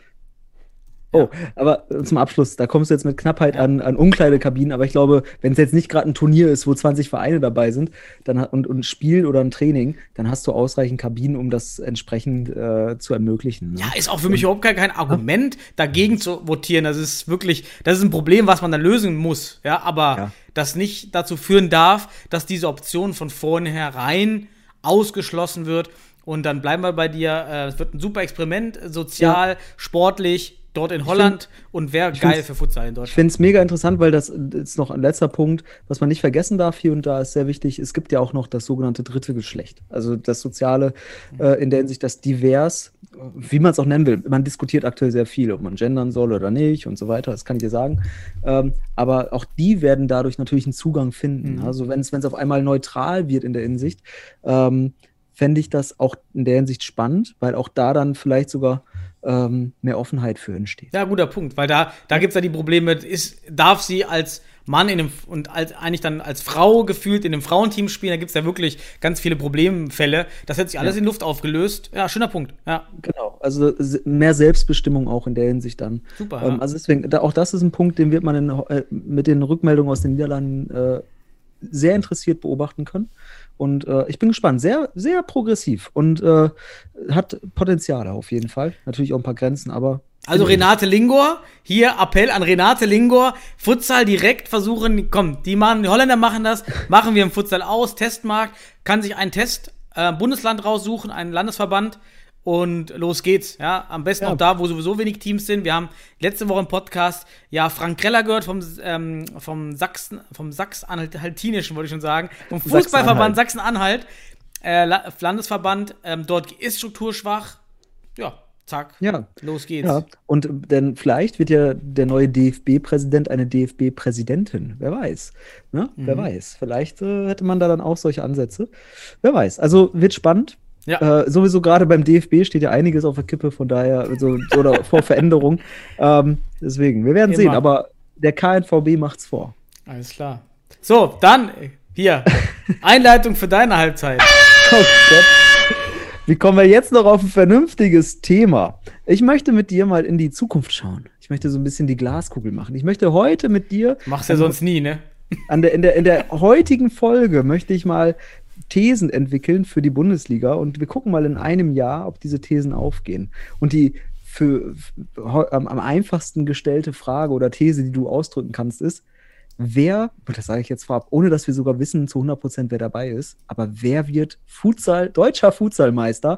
Oh, aber zum Abschluss, da kommst du jetzt mit Knappheit ja. an, an Umkleidekabinen, aber ich glaube, wenn es jetzt nicht gerade ein Turnier ist, wo zwanzig Vereine dabei sind dann, und, und ein Spiel oder ein Training, dann hast du ausreichend Kabinen, um das entsprechend äh, zu ermöglichen. Ne? Ja, ist auch für mich überhaupt kein, kein Argument, dagegen zu votieren. Das ist wirklich, das ist ein Problem, was man dann lösen muss, ja, aber ja. das nicht dazu führen darf, dass diese Option von vornherein ausgeschlossen wird. Und dann bleiben wir bei dir, äh, es wird ein super Experiment, sozial, ja. sportlich, dort in Holland find, und wäre geil für Futsal in Deutschland. Ich finde es mega interessant, weil das ist noch ein letzter Punkt, was man nicht vergessen darf hier und da, ist sehr wichtig, es gibt ja auch noch das sogenannte dritte Geschlecht. Also das Soziale äh, in der Hinsicht, das divers, wie man es auch nennen will. Man diskutiert aktuell sehr viel, ob man gendern soll oder nicht und so weiter, das kann ich dir sagen. Ähm, aber auch die werden dadurch natürlich einen Zugang finden. Mhm. Also wenn es auf einmal neutral wird in der Hinsicht, ähm, fände ich das auch in der Hinsicht spannend, weil auch da dann vielleicht sogar ähm, mehr Offenheit für entsteht. Ja, guter Punkt, weil da, da gibt es ja die Probleme, ist, darf sie als Mann in einem, und als, eigentlich dann als Frau gefühlt in einem Frauenteam spielen, da gibt es ja wirklich ganz viele Problemfälle. Das hat sich alles ja. in Luft aufgelöst. Ja, schöner Punkt. Ja. Genau, also mehr Selbstbestimmung auch in der Hinsicht dann. Super. Ähm, ja. Also deswegen, da, auch das ist ein Punkt, den wird man in, äh, mit den Rückmeldungen aus den Niederlanden äh, sehr interessiert beobachten können. Und äh, ich bin gespannt. Sehr, sehr progressiv und äh, hat Potenziale auf jeden Fall. Natürlich auch ein paar Grenzen, aber. Also Renate Lingor, hier Appell an Renate Lingor. Futsal direkt versuchen, komm, die, machen, die Holländer machen das, machen wir im Futsal aus, Testmarkt, kann sich ein Test, äh, Bundesland raussuchen, einen Landesverband und los geht's. Ja, am besten ja. auch da, wo sowieso wenig Teams sind. Wir haben letzte Woche im Podcast ja Frank Kreller gehört vom, ähm, vom Sachsen, vom Sachsen-Anhaltinischen, wollte ich schon sagen, vom Fußballverband Sachsen-Anhalt, äh, Landesverband. Ähm, dort ist Struktur schwach. Ja, zack, ja. los geht's. Ja. Und denn vielleicht wird ja der neue D F B-Präsident eine D F B-Präsidentin. Wer weiß. Ne? Mhm. Wer weiß. Vielleicht äh, hätte man da dann auch solche Ansätze. Wer weiß. Also wird spannend. Ja. Äh, sowieso gerade beim D F B steht ja einiges auf der Kippe, von daher, so, oder vor Veränderung. Ähm, deswegen, wir werden Immer. sehen, aber der K N V B macht's vor. Alles klar. So, dann hier, Einleitung für deine Halbzeit. Oh Gott. Wie kommen wir jetzt noch auf ein vernünftiges Thema? Ich möchte mit dir mal in die Zukunft schauen. Ich möchte so ein bisschen die Glaskugel machen. Ich möchte heute mit dir. Machst du ja sonst nie, ne? An der, in, der, in der heutigen Folge möchte ich mal Thesen entwickeln für die Bundesliga und wir gucken mal in einem Jahr, ob diese Thesen aufgehen. Und die für, für am, am einfachsten gestellte Frage oder These, die du ausdrücken kannst, ist, wer, und das sage ich jetzt vorab, ohne dass wir sogar wissen zu hundert Prozent, wer dabei ist, aber wer wird Futsal, deutscher Futsalmeister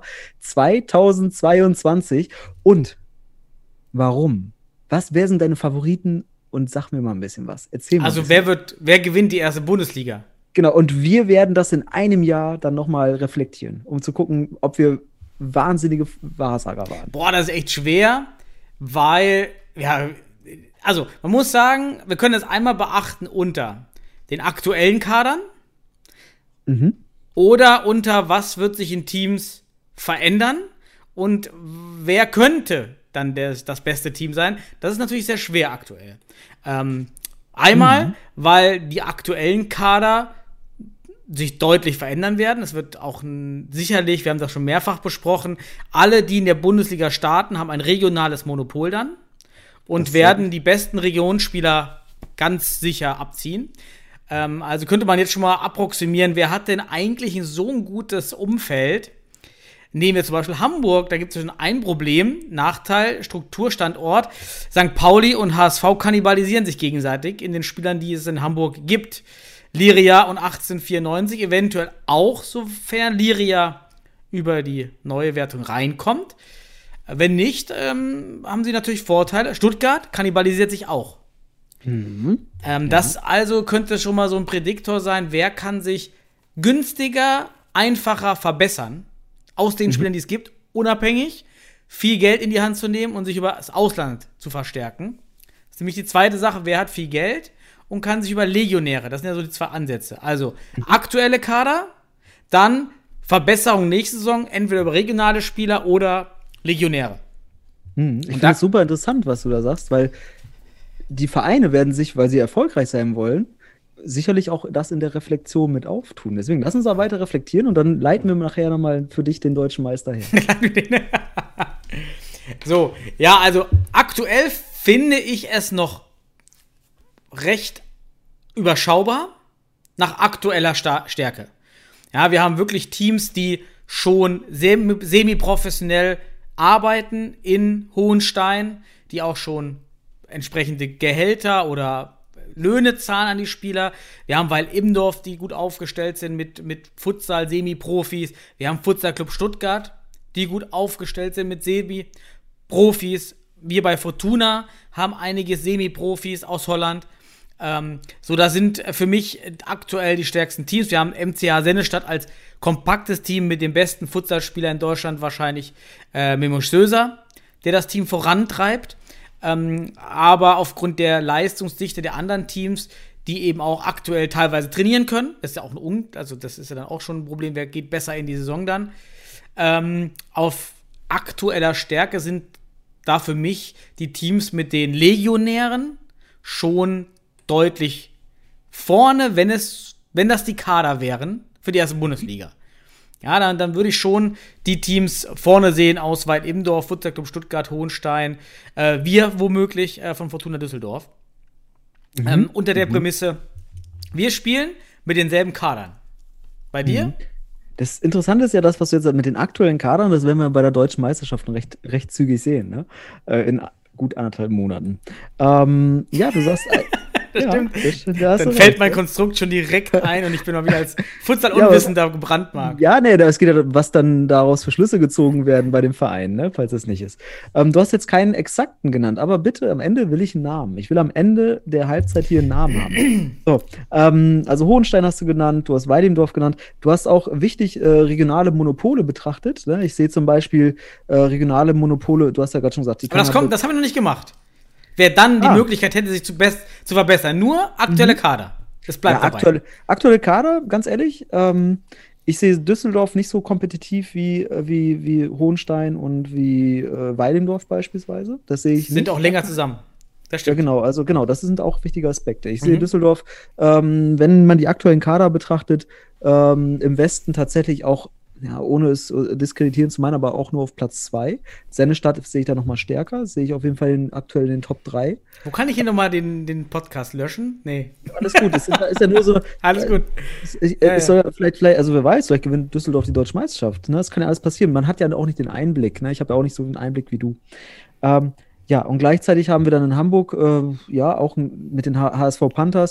zweitausendzweiundzwanzig und warum? Was, wer sind deine Favoriten? Und sag mir mal ein bisschen was. Erzähl mal. Also wer wird, wer gewinnt die erste Bundesliga? Genau, und wir werden das in einem Jahr dann nochmal reflektieren, um zu gucken, ob wir wahnsinnige Wahrsager waren. Boah, das ist echt schwer, weil, ja, also man muss sagen, wir können das einmal beachten unter den aktuellen Kadern mhm. oder unter was wird sich in Teams verändern und wer könnte dann das, das beste Team sein. Das ist natürlich sehr schwer aktuell. Ähm, einmal, mhm. weil die aktuellen Kader sich deutlich verändern werden. Es wird auch ein, sicherlich, wir haben das schon mehrfach besprochen, alle, die in der Bundesliga starten, haben ein regionales Monopol dann und werden die besten Regionsspieler ganz sicher abziehen. Ähm, also könnte man jetzt schon mal approximieren, wer hat denn eigentlich ein so ein gutes Umfeld? Nehmen wir zum Beispiel Hamburg, da gibt es schon ein Problem, Nachteil, Strukturstandort. Sankt Pauli und H S V kannibalisieren sich gegenseitig in den Spielern, die es in Hamburg gibt. Liria und achtzehnhundertvierundneunzig eventuell auch, sofern Liria über die neue Wertung reinkommt. Wenn nicht, ähm, haben sie natürlich Vorteile. Stuttgart kannibalisiert sich auch. Mhm. Ähm, ja. Das also könnte schon mal so ein Prädiktor sein, wer kann sich günstiger, einfacher verbessern aus den mhm. Spielern, die es gibt, unabhängig, viel Geld in die Hand zu nehmen und sich über das Ausland zu verstärken. Das ist nämlich die zweite Sache, wer hat viel Geld und kann sich über Legionäre, das sind ja so die zwei Ansätze. Also aktuelle Kader, dann Verbesserung nächste Saison, entweder über regionale Spieler oder Legionäre. Hm, ich finde es super interessant, was du da sagst, weil die Vereine werden sich, weil sie erfolgreich sein wollen, sicherlich auch das in der Reflexion mit auftun. Deswegen lass uns da weiter reflektieren und dann leiten wir nachher nochmal für dich den deutschen Meister her. So, ja, also aktuell finde ich es noch recht überschaubar nach aktueller Sta- Stärke. Ja, wir haben wirklich Teams, die schon sem- semi-professionell arbeiten in Hohenstein, die auch schon entsprechende Gehälter oder Löhne zahlen an die Spieler. Wir haben Weil Immendorf, die gut aufgestellt sind mit, mit Futsal, Semi-Profis. Wir haben Futsal Club Stuttgart, die gut aufgestellt sind mit Semi-Profis. Wir bei Fortuna haben einige Semi-Profis aus Holland. Ähm, so, da sind für mich aktuell die stärksten Teams. Wir haben M C H Sennestadt als kompaktes Team mit dem besten Futsalspieler in Deutschland, wahrscheinlich äh, Memo Söser, der das Team vorantreibt. Ähm, aber aufgrund der Leistungsdichte der anderen Teams, die eben auch aktuell teilweise trainieren können, das ist ja auch ein Un- also das ist ja dann auch schon ein Problem, wer geht besser in die Saison dann. Ähm, auf aktueller Stärke sind da für mich die Teams mit den Legionären schon deutlich vorne, wenn es, wenn das die Kader wären für die erste Bundesliga. Ja, dann, dann würde ich schon die Teams vorne sehen aus Weil Immendorf, Futsal Club Stuttgart, Hohenstein, äh, wir womöglich äh, von Fortuna Düsseldorf. Mhm. Ähm, unter der mhm. Prämisse, wir spielen mit denselben Kadern. Bei dir? Mhm. Das Interessante ist ja das, was du jetzt mit den aktuellen Kadern, das werden wir bei der Deutschen Meisterschaft recht, recht zügig sehen, ne? Äh, in gut anderthalb Monaten. Ähm, ja, du sagst... Das ja, stimmt. Das stimmt da dann fällt recht, mein Konstrukt schon direkt ein und ich bin mal wieder als Futsal-Unwissender ja, gebrandmarkt. Ja, nee, es geht ja, was dann daraus für Schlüsse gezogen werden bei dem Verein, ne, falls es nicht ist. Ähm, du hast jetzt keinen exakten genannt, aber bitte, am Ende will ich einen Namen. Ich will am Ende der Halbzeit hier einen Namen haben. So, ähm, also Hohenstein hast du genannt, du hast Weil Immendorf genannt. Du hast auch wichtig äh, regionale Monopole betrachtet. Ne? Ich sehe zum Beispiel äh, regionale Monopole, du hast ja gerade schon gesagt. Die aber das kommt, das haben wir noch nicht gemacht. Wer dann die ah. Möglichkeit hätte, sich zu, best, zu verbessern. Nur aktuelle mhm. Kader. Das bleibt ja, dabei. Aktuelle, aktuelle Kader, ganz ehrlich. Ähm, ich sehe Düsseldorf nicht so kompetitiv wie, wie, wie Hohenstein und wie äh, Weil Immendorf beispielsweise. Das sehe ich Sind nicht. auch länger zusammen. Das stimmt. Ja, genau. Also genau, das sind auch wichtige Aspekte. Ich mhm. sehe Düsseldorf, ähm, wenn man die aktuellen Kader betrachtet, ähm, im Westen tatsächlich auch, ja, ohne es diskreditieren zu meinen, aber auch nur auf Platz zwei. Sennestadt sehe ich da noch mal stärker. Sehe ich auf jeden Fall in, aktuell in den Top drei. Wo kann ich hier noch mal den, den Podcast löschen? Nee. Alles gut. Das ist, ist ja nur so. Alles gut. Es, ich, ja, es soll ja vielleicht, vielleicht, also wer weiß, vielleicht gewinnt Düsseldorf die Deutsche Meisterschaft. Ne? Das kann ja alles passieren. Man hat ja auch nicht den Einblick. Ne? Ich habe ja auch nicht so den Einblick wie du. Ähm, ja, und gleichzeitig haben wir dann in Hamburg, äh, ja, auch mit den H S V Panthers,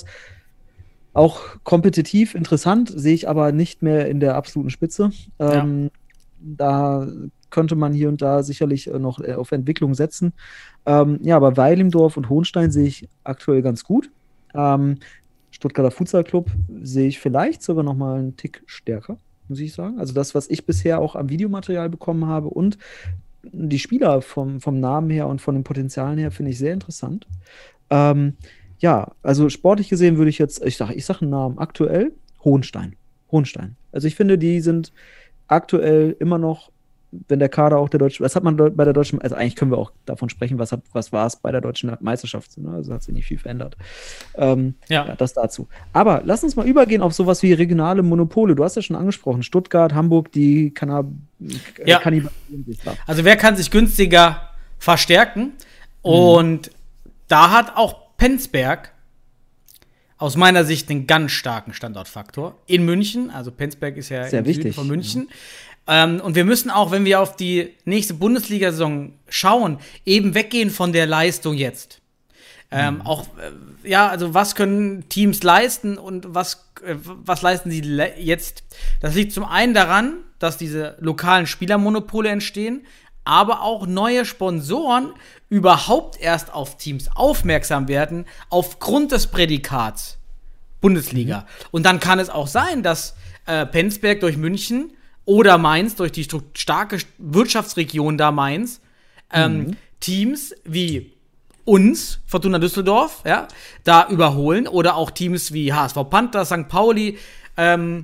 auch kompetitiv interessant, sehe ich aber nicht mehr in der absoluten Spitze. Ähm, ja. Da könnte man hier und da sicherlich noch auf Entwicklung setzen. Ähm, ja, aber Weil Immendorf und Hohenstein sehe ich aktuell ganz gut. Ähm, Stuttgarter Futsal Club sehe ich vielleicht sogar noch mal einen Tick stärker, muss ich sagen. Also das, was ich bisher auch am Videomaterial bekommen habe und die Spieler vom, vom Namen her und von den Potenzialen her finde ich sehr interessant. Ähm, Ja, also sportlich gesehen würde ich jetzt, ich sage ich sag einen Namen, aktuell Hohenstein. Hohenstein. Also ich finde, die sind aktuell immer noch, wenn der Kader auch der Deutschen, was hat man bei der Deutschen, also eigentlich können wir auch davon sprechen, was, hat, was war es bei der Deutschen Meisterschaft, ne? Also hat sich nicht viel verändert. Ähm, ja. ja, das dazu. Aber lass uns mal übergehen auf sowas wie regionale Monopole. Du hast ja schon angesprochen, Stuttgart, Hamburg, die Kannab- ja. kannibalisieren sich da. Also wer kann sich günstiger verstärken? Und mhm. da hat auch Penzberg aus meiner Sicht einen ganz starken Standortfaktor in München. Also Penzberg ist ja Sehr im wichtig. Süden von München. Ja. Ähm, und wir müssen auch, wenn wir auf die nächste Bundesliga-Saison schauen, eben weggehen von der Leistung jetzt. Ähm, mhm. Auch, äh, ja, also was können Teams leisten und was, äh, was leisten sie le- jetzt? Das liegt zum einen daran, dass diese lokalen Spielermonopole entstehen, aber auch neue Sponsoren überhaupt erst auf Teams aufmerksam werden, aufgrund des Prädikats Bundesliga. Mhm. Und dann kann es auch sein, dass äh, Penzberg durch München oder Mainz, durch die stu- starke Wirtschaftsregion da Mainz, ähm, mhm. Teams wie uns, Fortuna Düsseldorf, ja, da überholen oder auch Teams wie H S V Panther, Sankt Pauli, ähm,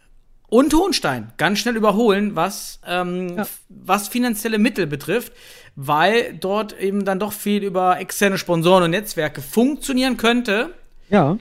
und Hohenstein ganz schnell überholen, was, ähm, ja. f- was finanzielle Mittel betrifft, weil dort eben dann doch viel über externe Sponsoren und Netzwerke funktionieren könnte. Ja.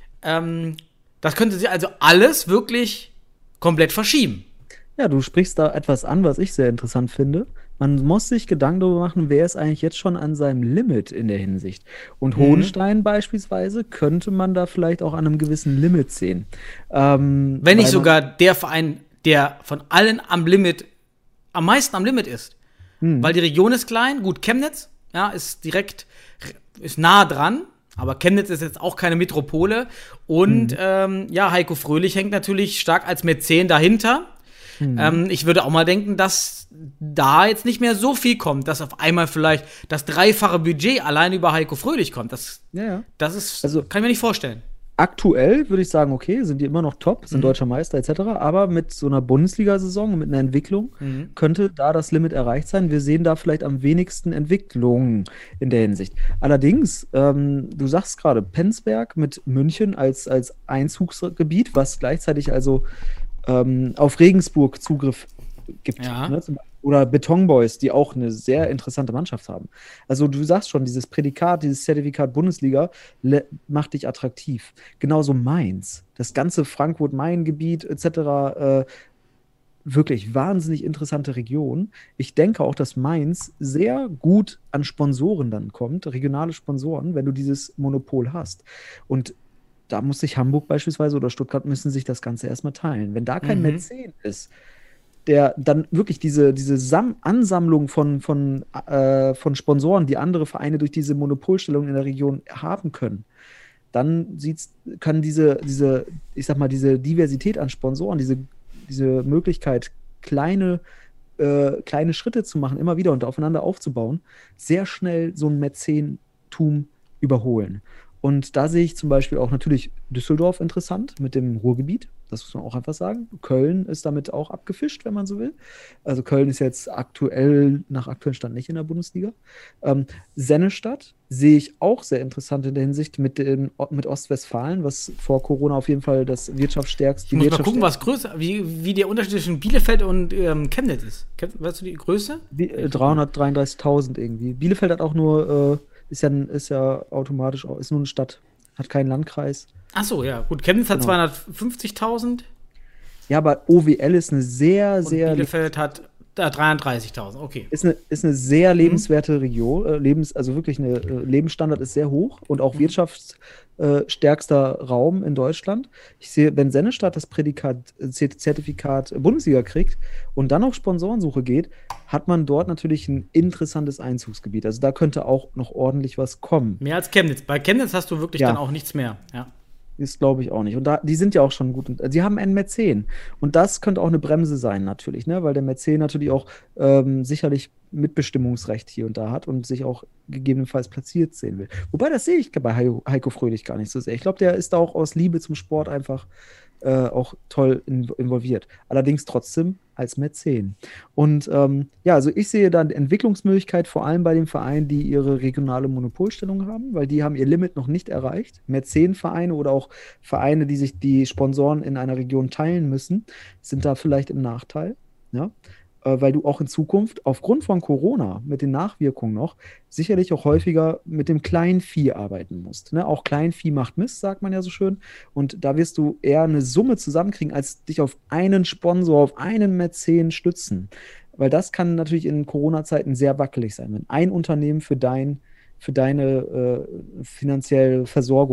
Ähm, das könnte sich also alles wirklich komplett verschieben. Ja, du sprichst da etwas an, was ich sehr interessant finde. Man muss sich Gedanken darüber machen, wer ist eigentlich jetzt schon an seinem Limit in der Hinsicht. Und Mhm. Hohenstein beispielsweise könnte man da vielleicht auch an einem gewissen Limit sehen. Ähm, Wenn nicht weil man- sogar der Verein, der von allen am Limit, am meisten am Limit ist. Hm. Weil die Region ist klein. Gut, Chemnitz, ja, ist direkt, ist nah dran. Aber Chemnitz ist jetzt auch keine Metropole. Und Mhm. ähm, ja, Heiko Fröhlich hängt natürlich stark als Mäzen dahinter. Mhm. Ähm, ich würde auch mal denken, dass da jetzt nicht mehr so viel kommt, dass auf einmal vielleicht das dreifache Budget allein über Heiko Fröhlich kommt. Das, Ja, ja. das ist, Also- kann ich mir nicht vorstellen. Aktuell würde ich sagen, okay, sind die immer noch top, sind Mhm. deutscher Meister et cetera. Aber mit so einer Bundesliga-Saison, mit einer Entwicklung, Mhm. könnte da das Limit erreicht sein. Wir sehen da vielleicht am wenigsten Entwicklung in der Hinsicht. Allerdings, ähm, du sagst gerade, Penzberg mit München als, als Einzugsgebiet, was gleichzeitig also ähm, auf Regensburg Zugriff gibt. Ja. Ne? Zum Beispiel. Oder Betonboys, die auch eine sehr interessante Mannschaft haben. Also du sagst schon, dieses Prädikat, dieses Zertifikat Bundesliga le- macht dich attraktiv. Genauso Mainz, das ganze Frankfurt-Main-Gebiet et cetera. Äh, wirklich wahnsinnig interessante Region. Ich denke auch, dass Mainz sehr gut an Sponsoren dann kommt, regionale Sponsoren, wenn du dieses Monopol hast. Und da muss sich Hamburg beispielsweise oder Stuttgart müssen sich das Ganze erstmal teilen. Wenn da kein Mhm. Mäzen ist, der dann wirklich diese, diese Sam- Ansammlung von, von, äh, von Sponsoren, die andere Vereine durch diese Monopolstellung in der Region haben können, dann sieht's, kann diese, diese, ich sag mal, diese Diversität an Sponsoren, diese, diese Möglichkeit, kleine, äh, kleine Schritte zu machen, immer wieder und aufeinander aufzubauen, sehr schnell so ein Mäzentum überholen. Und da sehe ich zum Beispiel auch natürlich Düsseldorf interessant mit dem Ruhrgebiet. Das muss man auch einfach sagen. Köln ist damit auch abgefischt, wenn man so will. Also Köln ist jetzt aktuell, nach aktuellem Stand nicht in der Bundesliga. Ähm, Sennestadt sehe ich auch sehr interessant in der Hinsicht mit, den, mit Ostwestfalen, was vor Corona auf jeden Fall das wirtschaftsstärkste. Ich muss mal gucken, was größer, wie, wie der Unterschied zwischen Bielefeld und ähm, Chemnitz ist. Kennst, weißt du die Größe? Wie, äh, dreihundertdreiunddreißigtausend irgendwie. Bielefeld hat auch nur, äh, ist, ja, ist ja automatisch, auch- ist nur eine Stadt, hat keinen Landkreis. Ach so, ja, gut. Chemnitz hat Genau. zweihundertfünfzigtausend Ja, aber O W L ist eine sehr, und sehr Bielefeld hat äh, dreiunddreißigtausend. Okay. ist eine, ist eine sehr lebenswerte Region. Äh, Lebens, also wirklich eine äh, Lebensstandard ist sehr hoch und auch wirtschaftsstärkster Raum in Deutschland. Ich sehe, wenn Sennestadt das Prädikat, äh, Zert- Zertifikat Bundesliga kriegt und dann auf Sponsorensuche geht, hat man dort natürlich ein interessantes Einzugsgebiet. Also da könnte auch noch ordentlich was kommen. Mehr als Chemnitz. Bei Chemnitz hast du wirklich Ja. dann auch nichts mehr. Ja. Ist, glaube ich, auch nicht. Und da, die sind ja auch schon gut. Und, sie haben einen Mäzen. Und das könnte auch eine Bremse sein, natürlich, ne? Weil der Mäzen natürlich auch ähm, sicherlich Mitbestimmungsrecht hier und da hat und sich auch gegebenenfalls platziert sehen will. Wobei, das sehe ich bei Heiko, Heiko Fröhlich gar nicht so sehr. Ich glaube, der ist da auch aus Liebe zum Sport einfach äh, auch toll in, involviert. Allerdings trotzdem als Mäzen. Und ähm, ja, also ich sehe dann Entwicklungsmöglichkeit vor allem bei den Vereinen, die ihre regionale Monopolstellung haben, weil die haben ihr Limit noch nicht erreicht. Mäzenvereine oder auch Vereine, die sich die Sponsoren in einer Region teilen müssen, sind da vielleicht im Nachteil. Ja? Äh, weil du auch in Zukunft aufgrund von Corona mit den Nachwirkungen noch sicherlich auch häufiger mit dem Kleinvieh arbeiten musst. Ne? Auch Kleinvieh macht Mist, sagt man ja so schön. Und da wirst du eher eine Summe zusammenkriegen, als dich auf einen Sponsor, auf einen Mäzen stützen. Weil das kann natürlich in Corona-Zeiten sehr wackelig sein, wenn ein Unternehmen für, dein, für deine äh, finanzielle Versorgung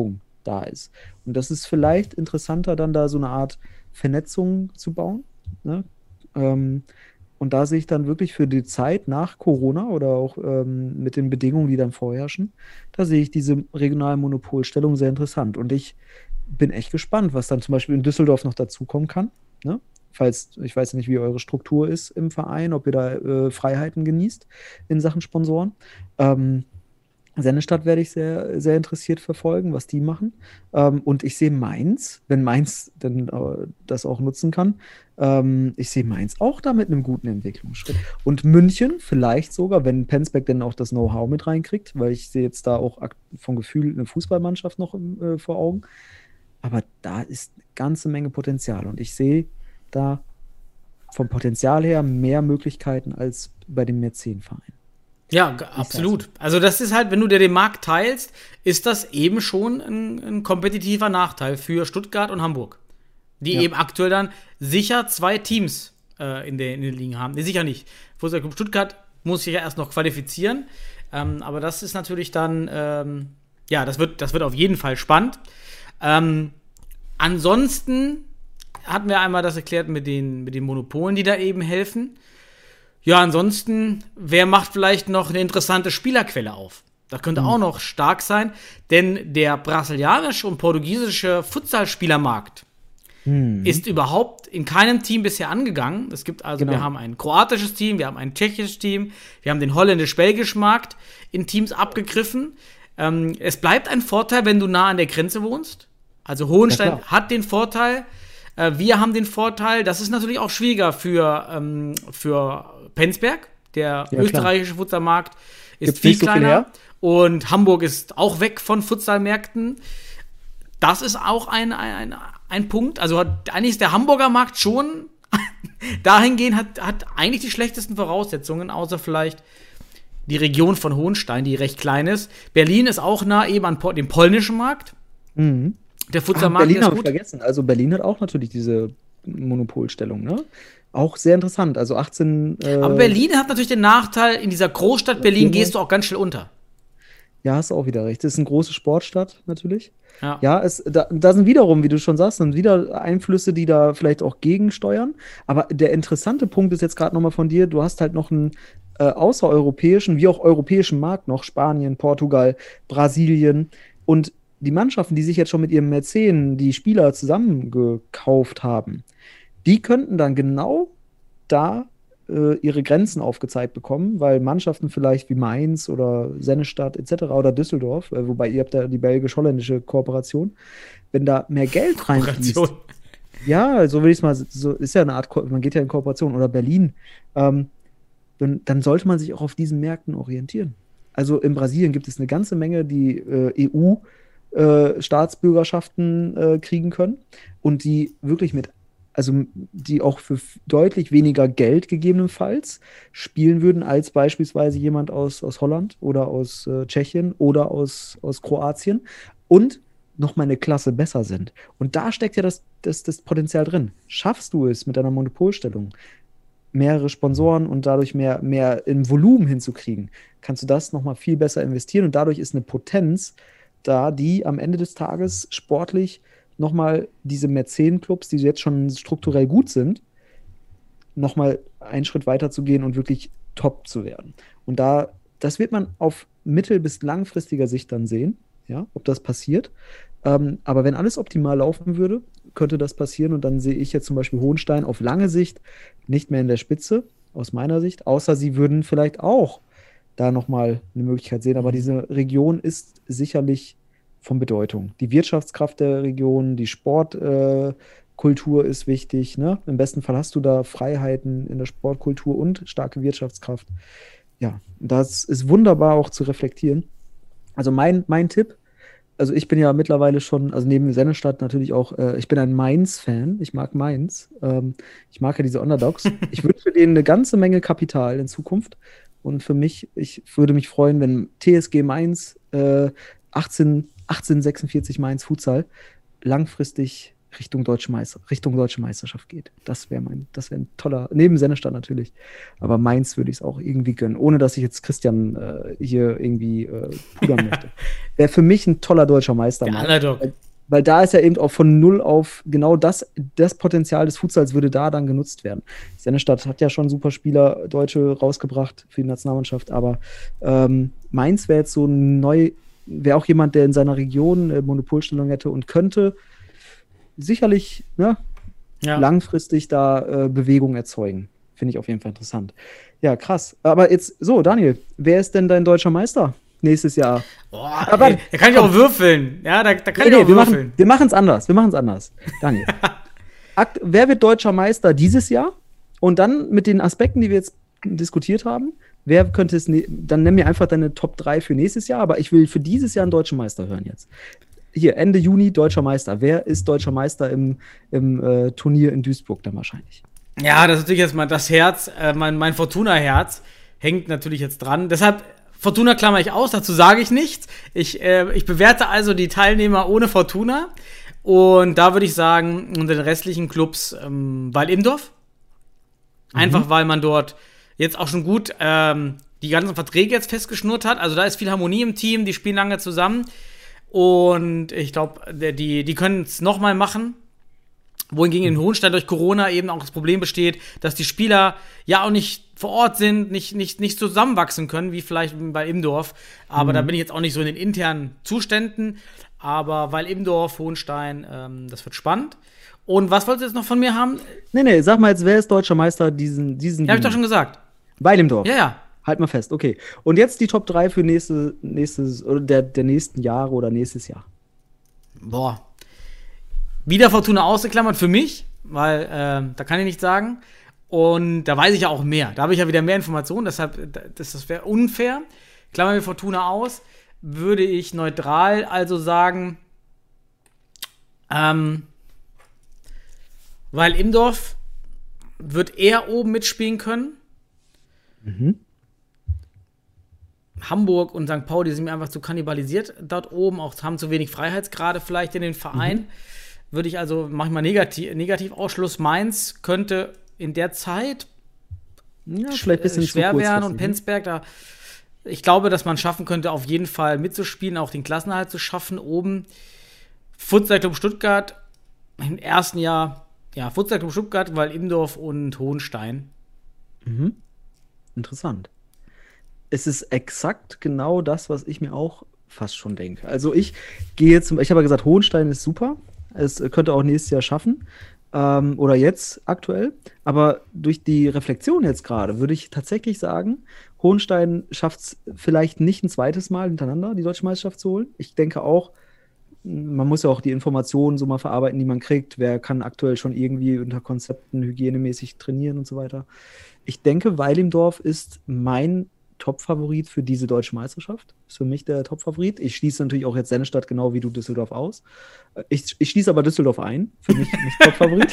da ist. Und das ist vielleicht interessanter, dann da so eine Art Vernetzung zu bauen. Ne? Ähm, und da sehe ich dann wirklich für die Zeit nach Corona oder auch ähm, mit den Bedingungen, die dann vorherrschen, da sehe ich diese regionale Monopolstellung sehr interessant. Und ich bin echt gespannt, was dann zum Beispiel in Düsseldorf noch dazukommen kann. Ne? Falls, ich weiß nicht, wie eure Struktur ist im Verein, ob ihr da äh, Freiheiten genießt in Sachen Sponsoren. Ähm, Sennestadt werde ich sehr, sehr interessiert verfolgen, was die machen. Ähm, und ich sehe Mainz, wenn Mainz denn äh, das auch nutzen kann, ähm, ich sehe Mainz auch da mit einem guten Entwicklungsschritt. Und München vielleicht sogar, wenn Penzberg denn auch das Know-how mit reinkriegt, weil ich sehe jetzt da auch vom Gefühl eine Fußballmannschaft noch äh, vor Augen. Aber da ist eine ganze Menge Potenzial. Und ich sehe da vom Potenzial her mehr Möglichkeiten als bei dem Mäzenverein. Ja, g- absolut. Also das ist halt, wenn du dir den Markt teilst, ist das eben schon ein, ein kompetitiver Nachteil für Stuttgart und Hamburg. Die Ja. eben aktuell dann sicher zwei Teams äh, in, der, in den Ligen haben. Nee, sicher nicht. Fußballclub Stuttgart muss sich ja erst noch qualifizieren. Ähm, aber das ist natürlich dann, ähm, ja, das wird, das wird auf jeden Fall spannend. Ähm, ansonsten hatten wir einmal das erklärt mit den, mit den Monopolen, die da eben helfen. Ja, ansonsten, wer macht vielleicht noch eine interessante Spielerquelle auf? Das könnte mhm. auch noch stark sein, denn der brasilianische und portugiesische Futsal-Spielermarkt mhm. ist überhaupt in keinem Team bisher angegangen. Es gibt also, genau. wir haben ein kroatisches Team, wir haben ein tschechisches Team, wir haben den holländisch-belgischen Markt in Teams abgegriffen. Ähm, es bleibt ein Vorteil, wenn du nah an der Grenze wohnst. Also Hohenstein ja, hat den Vorteil, äh, wir haben den Vorteil, das ist natürlich auch schwieriger für, ähm, für Penzberg, der ja, österreichische Futsalmarkt ist Gibt's viel kleiner so und Hamburg ist auch weg von Futsalmärkten. Das ist auch ein, ein, ein Punkt. Also hat, eigentlich ist der Hamburger Markt schon dahingehend hat, hat eigentlich die schlechtesten Voraussetzungen, außer vielleicht die Region von Hohenstein, die recht klein ist. Berlin ist auch nah eben an dem polnischen Markt. Mhm. Der Futsalmarkt Berlin ist habe ich gut. vergessen. Also Berlin hat auch natürlich diese Monopolstellung, ne? Auch sehr interessant. Also achtzehn. Äh, Aber Berlin hat natürlich den Nachteil, in dieser Großstadt Berlin gehst du auch ganz schnell unter. Ja, hast du auch wieder recht. Das ist eine große Sportstadt, natürlich. Ja, ja es, da, da sind wiederum, wie du schon sagst, sind wieder Einflüsse, die da vielleicht auch gegensteuern. Aber der interessante Punkt ist jetzt gerade nochmal von dir, du hast halt noch einen äh, außereuropäischen, wie auch europäischen Markt noch, Spanien, Portugal, Brasilien. Und die Mannschaften, die sich jetzt schon mit ihrem Mäzen die Spieler zusammengekauft haben, die könnten dann genau da äh, ihre Grenzen aufgezeigt bekommen, weil Mannschaften vielleicht wie Mainz oder Sennestadt et cetera oder Düsseldorf, äh, wobei ihr habt ja die belgisch-holländische Kooperation, wenn da mehr Geld reinfließt. Ja, so will ich es mal, so ist ja eine Art, man geht ja in Kooperation, oder Berlin, ähm, dann, dann sollte man sich auch auf diesen Märkten orientieren. Also in Brasilien gibt es eine ganze Menge, die äh, E U äh, Staatsbürgerschaften äh, kriegen können und die wirklich mit also die auch für deutlich weniger Geld gegebenenfalls spielen würden, als beispielsweise jemand aus, aus Holland oder aus äh, Tschechien oder aus, aus Kroatien und noch mal eine Klasse besser sind. Und da steckt ja das, das, das Potenzial drin. Schaffst du es mit deiner Monopolstellung, mehrere Sponsoren und dadurch mehr, mehr im Volumen hinzukriegen, kannst du das noch mal viel besser investieren und dadurch ist eine Potenz da, die am Ende des Tages sportlich nochmal diese Mäzenclubs, die jetzt schon strukturell gut sind, nochmal einen Schritt weiter zu gehen und wirklich top zu werden. Und da, das wird man auf mittel- bis langfristiger Sicht dann sehen, ja, ob das passiert. Ähm, aber wenn alles optimal laufen würde, könnte das passieren und dann sehe ich jetzt zum Beispiel Hohenstein auf lange Sicht nicht mehr in der Spitze, aus meiner Sicht, außer sie würden vielleicht auch da nochmal eine Möglichkeit sehen. Aber diese Region ist sicherlich von Bedeutung. Die Wirtschaftskraft der Region, die Sportkultur äh, ist wichtig. Ne? Im besten Fall hast du da Freiheiten in der Sportkultur und starke Wirtschaftskraft. Ja, das ist wunderbar auch zu reflektieren. Also mein, mein Tipp, also ich bin ja mittlerweile schon, also neben Sennestadt natürlich auch, äh, ich bin ein Mainz-Fan. Ich mag Mainz. Ähm, ich mag ja diese Underdogs. Ich wünsche denen eine ganze Menge Kapital in Zukunft. Und für mich, ich würde mich freuen, wenn T S G Mainz äh, achtzehn achtzehnhundertsechsundvierzig Mainz Futsal langfristig Richtung Deutsche, Meister, Richtung Deutsche Meisterschaft geht. Das wäre mein, das wäre ein toller, neben Sennestadt natürlich. Aber Mainz würde ich es auch irgendwie gönnen, ohne dass ich jetzt Christian äh, hier irgendwie äh, pudern möchte. Wäre für mich ein toller deutscher Meister. Der Underdog. Weil, weil da ist ja eben auch von null auf genau das, das Potenzial des Futsals würde da dann genutzt werden. Sennestadt hat ja schon super Spieler, Deutsche rausgebracht für die Nationalmannschaft, aber ähm, Mainz wäre jetzt so neu, wäre auch jemand, der in seiner Region äh, Monopolstellung hätte und könnte sicherlich ne, ja. langfristig da äh, Bewegung erzeugen. Finde ich auf jeden Fall interessant. Ja, krass. Aber jetzt, so, Daniel, wer ist denn dein deutscher Meister nächstes Jahr? Boah, aber, ey, da kann ich auch würfeln. Ja, da, da kann nee, ich auch wir würfeln. Machen, wir machen es anders. Wir machen es anders. Daniel, Akt, wer wird deutscher Meister dieses Jahr? Und dann mit den Aspekten, die wir jetzt diskutiert haben, wer könnte es, ne- dann nenn mir einfach deine Top drei für nächstes Jahr, aber ich will für dieses Jahr einen deutschen Meister hören jetzt. Hier, Ende Juni, deutscher Meister. Wer ist deutscher Meister im, im äh, Turnier in Duisburg dann wahrscheinlich? Ja, das ist natürlich jetzt mal das Herz, äh, mein, mein Fortuna-Herz hängt natürlich jetzt dran. Deshalb, Fortuna klammer ich aus, dazu sage ich nichts. Ich, äh, ich bewerte also die Teilnehmer ohne Fortuna. Und da würde ich sagen, unter den restlichen Clubs, ähm, Weil-Imdorf. Einfach, mhm. weil man dort jetzt auch schon gut ähm, die ganzen Verträge jetzt festgeschnurrt hat. Also da ist viel Harmonie im Team, die spielen lange zusammen. Und ich glaube, die, die können es nochmal machen. Wohingegen in Hohenstein durch Corona eben auch das Problem besteht, dass die Spieler ja auch nicht vor Ort sind, nicht, nicht, nicht zusammenwachsen können, wie vielleicht bei Imdorf. Aber mhm. da bin ich jetzt auch nicht so in den internen Zuständen. Aber weil Imdorf, Hohenstein, ähm, das wird spannend. Und was wolltest du jetzt noch von mir haben? Nee, nee, sag mal jetzt, wer ist deutscher Meister diesen diesen Ja, hab ich doch schon gesagt. Weil Imdorf. Ja, ja. Halt mal fest, okay. Und jetzt die Top drei für nächste, nächstes, oder der, der nächsten Jahre oder nächstes Jahr. Boah. Wieder Fortuna ausgeklammert für mich, weil äh, da kann ich nichts sagen. Und da weiß ich ja auch mehr. Da habe ich ja wieder mehr Informationen, deshalb, das, das wäre unfair. Klammern wir Fortuna aus. Würde ich neutral also sagen, ähm, weil Imdorf wird eher oben mitspielen können. Mhm. Hamburg und Sankt Pauli sind mir einfach zu kannibalisiert dort oben, auch haben zu wenig Freiheitsgrade vielleicht in den Verein. Mhm. Würde ich also manchmal negativ, negativ Ausschluss. Mainz könnte in der Zeit ja, vielleicht ein bisschen schwer werden und Penzberg da. Ich glaube, dass man schaffen könnte, auf jeden Fall mitzuspielen, auch den Klassenerhalt zu schaffen. Oben Futsal Club Stuttgart im ersten Jahr, ja, Futsal Club Stuttgart, weil Imdorf und Hohenstein. Mhm. Interessant. Es ist exakt genau das, was ich mir auch fast schon denke. Also ich gehe zum, ich habe ja gesagt, Hohenstein ist super. Es könnte auch nächstes Jahr schaffen. Ähm, oder jetzt aktuell. Aber durch die Reflexion jetzt gerade würde ich tatsächlich sagen, Hohenstein schafft es vielleicht nicht ein zweites Mal hintereinander, die Deutsche Meisterschaft zu holen. Ich denke auch, man muss ja auch die Informationen so mal verarbeiten, die man kriegt. Wer kann aktuell schon irgendwie unter Konzepten hygienemäßig trainieren und so weiter. Ich denke, Weil-Imdorf ist mein Top-Favorit für diese Deutsche Meisterschaft. Ist für mich der Top-Favorit. Ich schließe natürlich auch jetzt Sennestadt genau wie du Düsseldorf aus. Ich, ich schließe aber Düsseldorf ein. Für mich nicht Top-Favorit.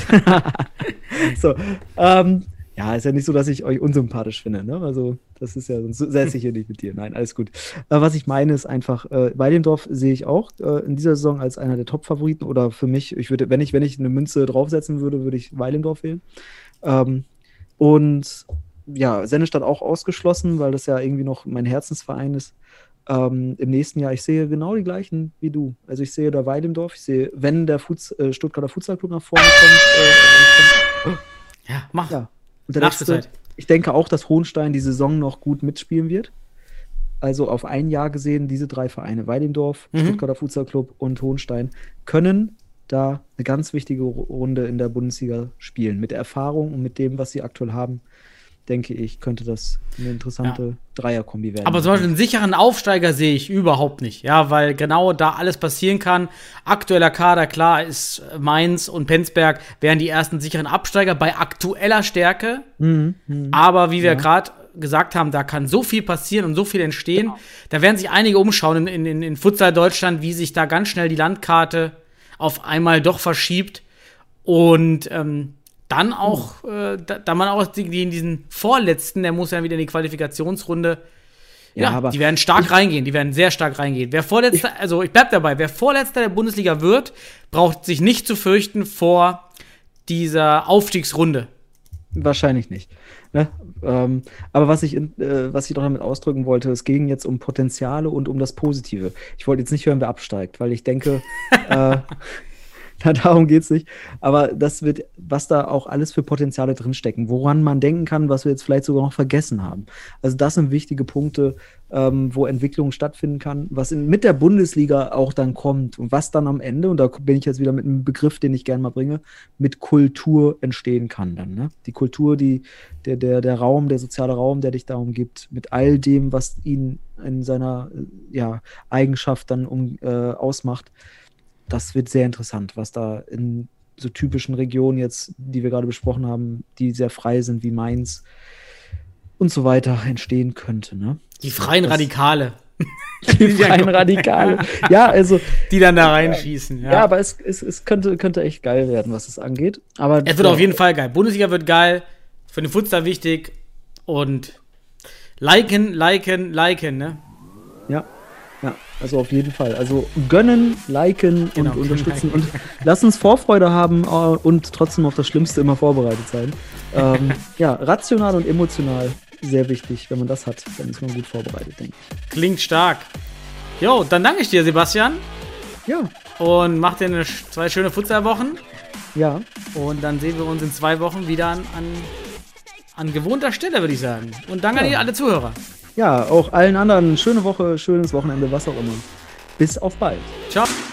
so, ähm, ja, ist ja nicht so, dass ich euch unsympathisch finde. Ne? Also, das ist ja, sonst setze ich hier nicht mit dir. Nein, alles gut. Äh, was ich meine, ist einfach, äh, Weil-Imdorf sehe ich auch äh, in dieser Saison als einer der Top-Favoriten. Oder für mich, ich würde, wenn ich, wenn ich eine Münze draufsetzen würde, würde ich Weil-Imdorf wählen. Ähm, und ja, Sennestadt auch ausgeschlossen, weil das ja irgendwie noch mein Herzensverein ist. Ähm, Im nächsten Jahr, ich sehe genau die gleichen wie du. Also ich sehe da Weil-Imdorf, ich sehe, wenn der Futs, äh, Stuttgarter Futsal-Club nach vorne kommt. Äh, kommt ja, mach. Ja. Und der letzte, ich denke auch, dass Hohenstein die Saison noch gut mitspielen wird. Also auf ein Jahr gesehen, diese drei Vereine, Weil-Imdorf, mhm. Stuttgarter Futsal-Club und Hohenstein, können da eine ganz wichtige Runde in der Bundesliga spielen. Mit der Erfahrung und mit dem, was sie aktuell haben, denke ich, könnte das eine interessante ja. Dreierkombi werden. Aber zum Beispiel einen sicheren Aufsteiger sehe ich überhaupt nicht, ja, weil genau da alles passieren kann. Aktueller Kader, klar, ist Mainz und Penzberg wären die ersten sicheren Absteiger bei aktueller Stärke. Mhm, mh. Aber wie wir ja. gerade gesagt haben, da kann so viel passieren und so viel entstehen. Genau. Da werden sich einige umschauen in, in, in Futsal Deutschland, wie sich da ganz schnell die Landkarte auf einmal doch verschiebt und ähm, dann auch, äh, da, da man auch die, die in diesen Vorletzten, der muss ja wieder in die Qualifikationsrunde, Ja, Ja, aber die werden stark ich, reingehen, die werden sehr stark reingehen. Wer Vorletzter, ich, also ich bleib dabei, wer Vorletzter der Bundesliga wird, braucht sich nicht zu fürchten vor dieser Aufstiegsrunde. Wahrscheinlich nicht. Ne? Ähm, aber was ich, äh, was ich doch damit ausdrücken wollte, es ging jetzt um Potenziale und um das Positive. Ich wollte jetzt nicht hören, wer absteigt, weil ich denke, äh, na, darum geht's nicht. Aber das wird, was da auch alles für Potenziale drinstecken, woran man denken kann, was wir jetzt vielleicht sogar noch vergessen haben. Also das sind wichtige Punkte, ähm, wo Entwicklung stattfinden kann, was in, mit der Bundesliga auch dann kommt und was dann am Ende, und da bin ich jetzt wieder mit einem Begriff, den ich gerne mal bringe, mit Kultur entstehen kann dann. Ne? Die Kultur, die, der, der, der Raum, der soziale Raum, der dich da umgibt, mit all dem, was ihn in seiner ja, Eigenschaft dann um, äh, ausmacht. Das wird sehr interessant, was da in so typischen Regionen jetzt, die wir gerade besprochen haben, die sehr frei sind, wie Mainz und so weiter, entstehen könnte. Ne? Die freien das, Radikale. Die freien Radikale. Ja, also. Die dann da reinschießen. Ja, ja aber es, es, es könnte, könnte echt geil werden, was es angeht. Aber es wird auf jeden Fall geil. Bundesliga wird geil, für den Futsal wichtig und liken, liken, liken, ne? Ja. Ja, also auf jeden Fall. Also gönnen, liken genau, und unterstützen. Und lass uns Vorfreude haben und trotzdem auf das Schlimmste immer vorbereitet sein. Ähm, ja, rational und emotional sehr wichtig. Wenn man das hat, dann ist man gut vorbereitet, denke ich. Klingt stark. Jo, dann danke ich dir, Sebastian. Ja. Und mach dir eine, zwei schöne Futsalwochen. Ja. Und dann sehen wir uns in zwei Wochen wieder an, an, an gewohnter Stelle, würde ich sagen. Und danke ja. an die, alle Zuhörer. Ja, auch allen anderen schöne Woche, schönes Wochenende, was auch immer. Bis auf bald. Ciao.